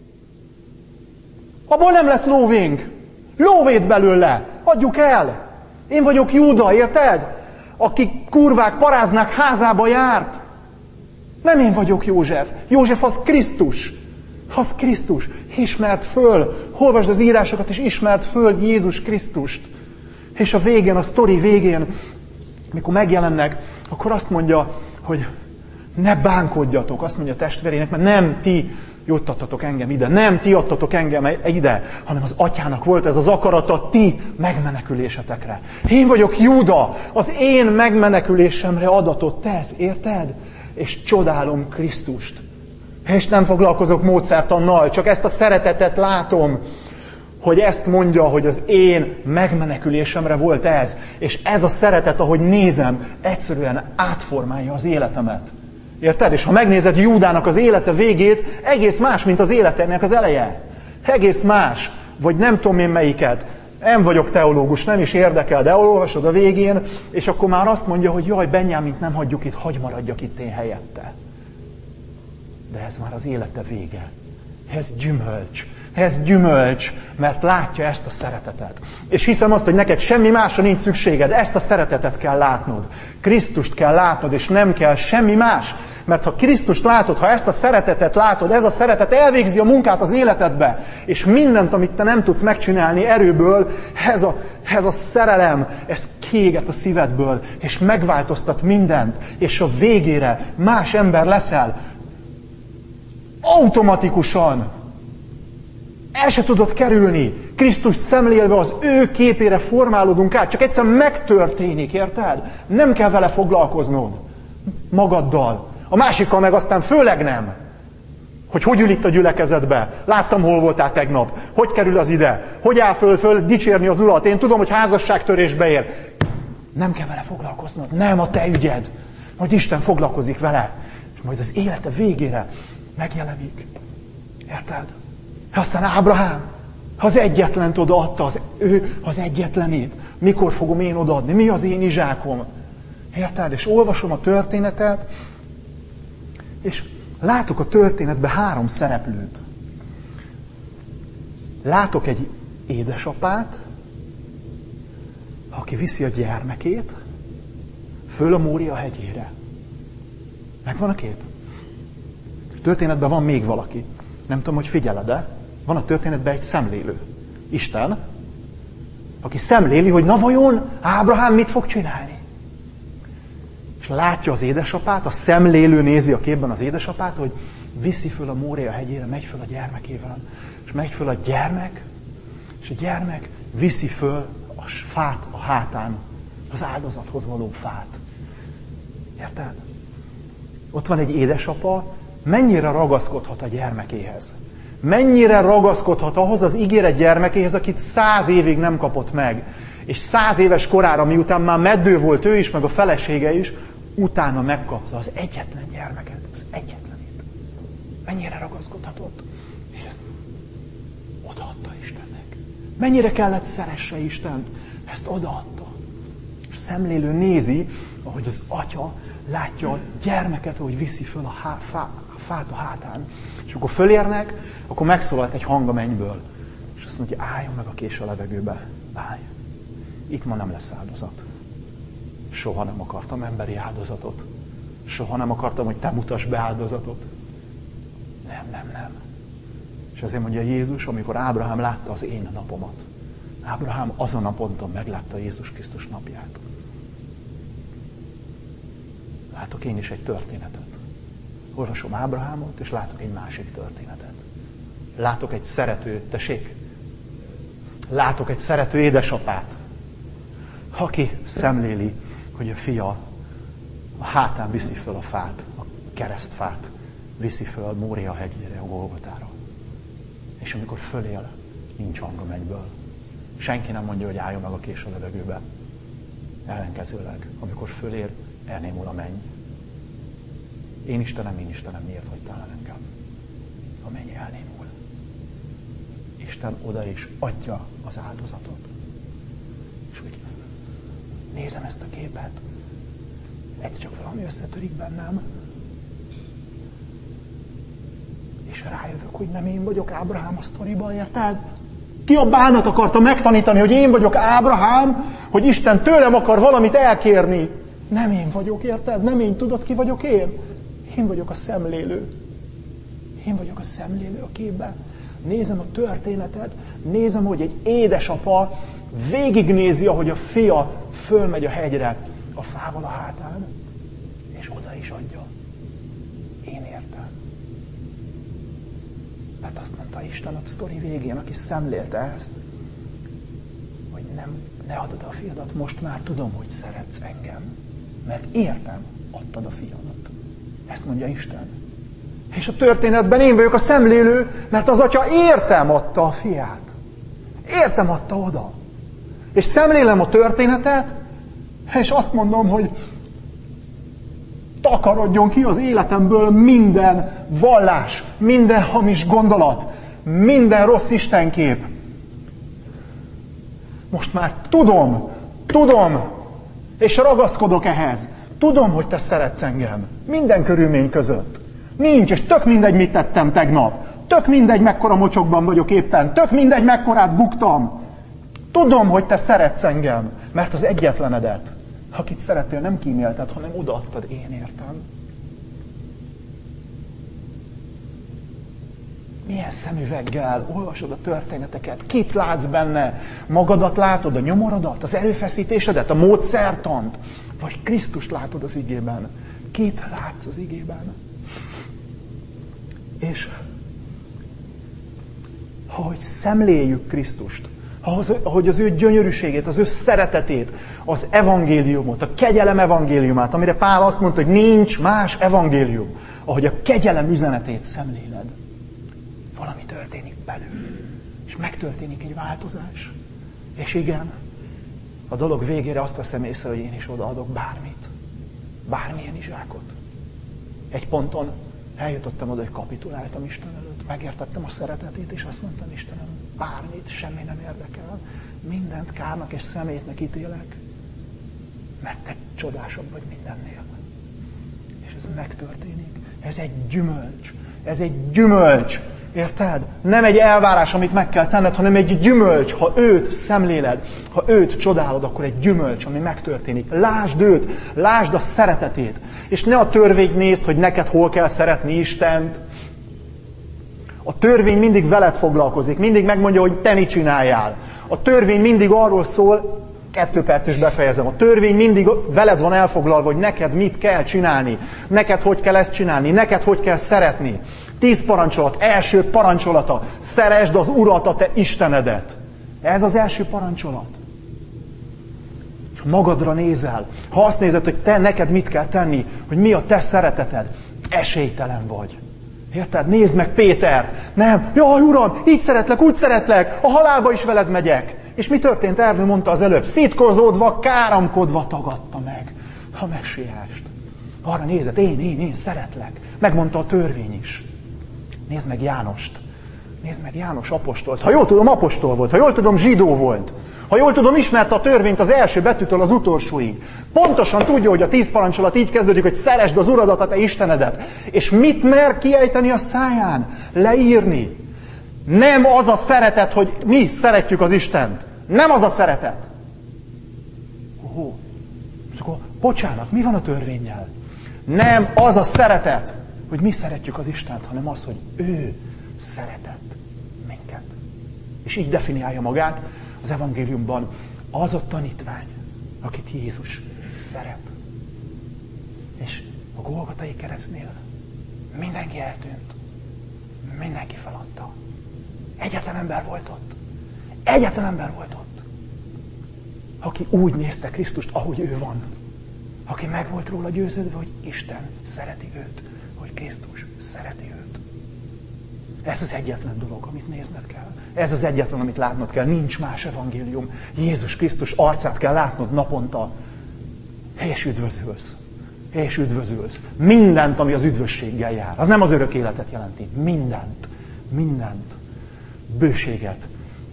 Abból nem lesz lóvénk. Lóvét belőle. Adjuk el. Én vagyok Júda, érted? Aki kurvák, paráznák házába járt. Nem én vagyok József. József az Krisztus. Az Krisztus. Ismert föl. Olvasd az írásokat, és ismert föl Jézus Krisztust. És a végén, a sztori végén, mikor megjelennek, akkor azt mondja, hogy ne bánkodjatok, azt mondja a testvérének, mert nem ti juttattatok engem ide. Nem ti adtatok engem ide, hanem az atyának volt ez az akarata ti megmenekülésetekre. Én vagyok Júda, az én megmenekülésemre adatott ez, érted? És csodálom Krisztust. És nem foglalkozok módszertannal, csak ezt a szeretetet látom, hogy ezt mondja, hogy az én megmenekülésemre volt ez. És ez a szeretet, ahogy nézem, egyszerűen átformálja az életemet. Érted? És ha megnézed Júdának az élete végét, egész más, mint az életének az eleje. Egész más. Vagy nem tudom én melyiket. Nem vagyok teológus, nem is érdekel, de elolvasod a végén, és akkor már azt mondja, hogy jaj, Benyámint nem hagyjuk itt, hagy maradjak itt én helyette. De ez már az élete vége. Ez gyümölcs. Ez gyümölcs, mert látja ezt a szeretetet. És hiszem azt, hogy neked semmi másra nincs szükséged. Ezt a szeretetet kell látnod. Krisztust kell látnod, és nem kell semmi más. Mert ha Krisztust látod, ha ezt a szeretetet látod, ez a szeretet elvégzi a munkát az életedbe. És mindent, amit te nem tudsz megcsinálni erőből, ez a, ez a szerelem, ez kiéget a szívedből, és megváltoztat mindent. És a végére más ember leszel. Automatikusan. El se tudod kerülni. Krisztus szemlélve az ő képére formálódunk át. Csak egyszer megtörténik, érted? Nem kell vele foglalkoznod. Magaddal. A másikkal meg aztán főleg nem. Hogy hogy ül itt a gyülekezetbe. Láttam, hol voltál tegnap. Hogy kerül az ide. Hogy áll föl, föl dicsérni az Urat. Én tudom, hogy házasságtörésbe ér. Nem kell vele foglalkoznod. Nem a te ügyed. Majd Isten foglalkozik vele. És majd az élete végére megjelenik. Érted? Aztán Ábrahám, az egyetlent odaadta, az, ő az egyetlenét. Mikor fogom én odaadni? Mi az én izsákom? Érted? És olvasom a történetet, és látok a történetben három szereplőt. Látok egy édesapát, aki viszi a gyermekét föl a Mória hegyére. Megvan a kép? A történetben van még valaki. Nem tudom, hogy figyeled-e, van a történetben egy szemlélő. Isten, aki szemléli, hogy na vajon Ábrahám mit fog csinálni. És látja az édesapát, a szemlélő nézi a képben az édesapát, hogy viszi föl a Mória hegyére, megy föl a gyermekével. És megy föl a gyermek, és a gyermek viszi föl a fát a hátán, az áldozathoz való fát. Érted? Ott van egy édesapa, mennyire ragaszkodhat a gyermekéhez. Mennyire ragaszkodhat ahhoz az ígéret gyermekéhez, akit száz évig nem kapott meg. És száz éves korára, miután már meddő volt ő is, meg a felesége is, utána megkapta az egyetlen gyermeket, az egyetlenét. Mennyire ragaszkodhatott. És ezt odaadta Istennek. Mennyire kellett szeresse Istent, ezt odaadta. És szemlélő nézi, ahogy az atya látja a gyermeket, ahogy viszi föl a, há, fá, a fát a hátán. És amikor fölérnek, akkor megszólalt egy hang a mennyből. És azt mondja, álljon meg a kés a levegőbe. Állj. Itt ma nem lesz áldozat. Soha nem akartam emberi áldozatot. Soha nem akartam, hogy te mutass be áldozatot. Nem, nem, nem. És ezért mondja Jézus, amikor Ábrahám látta az én napomat. Ábrahám azon a ponton meglátta Jézus Krisztus napját. Látok én is egy történetet. Olvasom Ábrahámot, és látok egy másik történetet. Látok egy szerető, tessék? Látok egy szerető édesapát, aki szemléli, hogy a fia a hátán viszi föl a fát, a keresztfát, viszi föl a Mória hegyére, a Golgotára. És amikor fölél, nincs hang a mennyből. Senki nem mondja, hogy álljon meg a kés a levegőbe. Ellenkezőleg, amikor fölér, elnémul a menny. Én Istenem, én Istenem, miért hagytál el engem? A menny elnémul. Isten oda is adja az áldozatot. És úgy nézem ezt a képet, egyszer csak valami összetörik bennem, és rájövök, hogy nem én vagyok Ábrahám a sztoriban, érted? Ki a bánat akarta megtanítani, hogy én vagyok Ábrahám, hogy Isten tőlem akar valamit elkérni? Nem én vagyok, érted? Nem én, tudod, ki vagyok én? Én vagyok a szemlélő. Én vagyok a szemlélő a képben. Nézem a történetet, nézem, hogy egy édesapa végignézi, ahogy a fia fölmegy a hegyre a fával a hátán, és oda is adja. Én értem. Hát azt mondta Isten a sztori végén, aki szemlélte ezt, hogy nem, ne adod a fiadat, most már tudom, hogy szeretsz engem. Mert értem, adtad a fiadat. Ezt mondja Isten. És a történetben én vagyok a szemlélő, mert az atya értem adta a fiát. Értem adta oda. És szemlélem a történetet, és azt mondom, hogy takarodjon ki az életemből minden vallás, minden hamis gondolat, minden rossz istenkép. Most már tudom, tudom, és ragaszkodok ehhez. Tudom, hogy te szeretsz engem. Minden körülmény között. Nincs, és tök mindegy, mit tettem tegnap. Tök mindegy, mekkora mocsokban vagyok éppen. Tök mindegy, mekkorát buktam. Tudom, hogy te szeretsz engem, mert az egyetlenedet, akit szerettél, nem kímélted, hanem odaadtad, én értem. Milyen szemüveggel olvasod a történeteket? Kit látsz benne? Magadat látod, a nyomorodat, az erőfeszítésedet, a módszertant? Vagy Krisztust látod az igében? Kit látsz az igében? És ahogy szemléljük Krisztust, ahogy az ő gyönyörűségét, az ő szeretetét, az evangéliumot, a kegyelem evangéliumát, amire Pál azt mondta, hogy nincs más evangélium, ahogy a kegyelem üzenetét szemléled, valami történik belül, és megtörténik egy változás. És igen, a dolog végére azt veszem észre, hogy én is odaadok bármit, bármilyen izsákot. Egy ponton eljutottam oda, hogy kapituláltam Isten előtt, megértettem a szeretetét, és azt mondtam, Istenem, bármit, semmi nem érdekel, mindent kárnak és szemétnek ítélek, mert te csodásabb vagy mindennél. És ez megtörténik. Ez egy gyümölcs. Ez egy gyümölcs. Érted? Nem egy elvárás, amit meg kell tenned, hanem egy gyümölcs. Ha őt szemléled, ha őt csodálod, akkor egy gyümölcs, ami megtörténik. Lásd őt, lásd a szeretetét. És ne a törvényt nézd, hogy neked hol kell szeretni Istent. A törvény mindig veled foglalkozik, mindig megmondja, hogy te mit csináljál. A törvény mindig arról szól, kettő perc és befejezem, a törvény mindig veled van elfoglalva, hogy neked mit kell csinálni, neked hogy kell ezt csinálni, neked hogy kell szeretni. Tíz parancsolat, első parancsolata, szeresd az Urat, a te Istenedet. Ez az első parancsolat. És magadra nézel, ha azt nézed, hogy te neked mit kell tenni, hogy mi a te szereteted, esélytelen vagy. Érted? Nézd meg Pétert. Nem, jaj Uram, így szeretlek, úgy szeretlek, a halálba is veled megyek. És mi történt? Ernő mondta az előbb, szitkozódva, káromkodva tagadta meg a messiást. Arra nézett, én, én, én szeretlek. Megmondta a törvény is. Nézd meg Jánost. Nézd meg János apostolt. Ha jól tudom, apostol volt. Ha jól tudom, zsidó volt. Ha jól tudom, ismerte a törvényt az első betűtől az utolsóig. Pontosan tudja, hogy a tíz parancsolat így kezdődik, hogy szeresd az Uradat, a te Istenedet. És mit mer kiejteni a száján? Leírni. Nem az a szeretet, hogy mi szeretjük az Istent. Nem az a szeretet. Ó, és akkor bocsánat, mi van a törvénnyel? Nem az a szeretet, hogy mi szeretjük az Istent, hanem az, hogy ő szeretett minket. És így definiálja magát az evangéliumban az a tanítvány, akit Jézus szeret. És a Golgotai keresztnél mindenki eltűnt. Mindenki feladta. Egyetlen ember volt ott. Egyetlen ember volt ott. Aki úgy nézte Krisztust, ahogy ő van. Aki meg volt róla győződve, hogy Isten szereti őt. Hogy Krisztus szereti őt. Ez az egyetlen dolog, amit nézned kell. Ez az egyetlen, amit látnod kell. Nincs más evangélium. Jézus Krisztus arcát kell látnod naponta. És üdvözülsz. És üdvözülsz. Mindent, ami az üdvösséggel jár. Az nem az örök életet jelenti. Mindent. Mindent. Bőséget.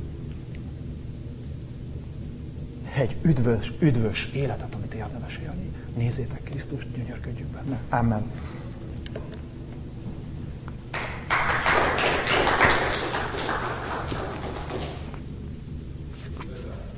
Egy üdvös, üdvös életet, amit érdemes élni. Nézzétek Krisztust, gyönyörködjünk benne. Amen.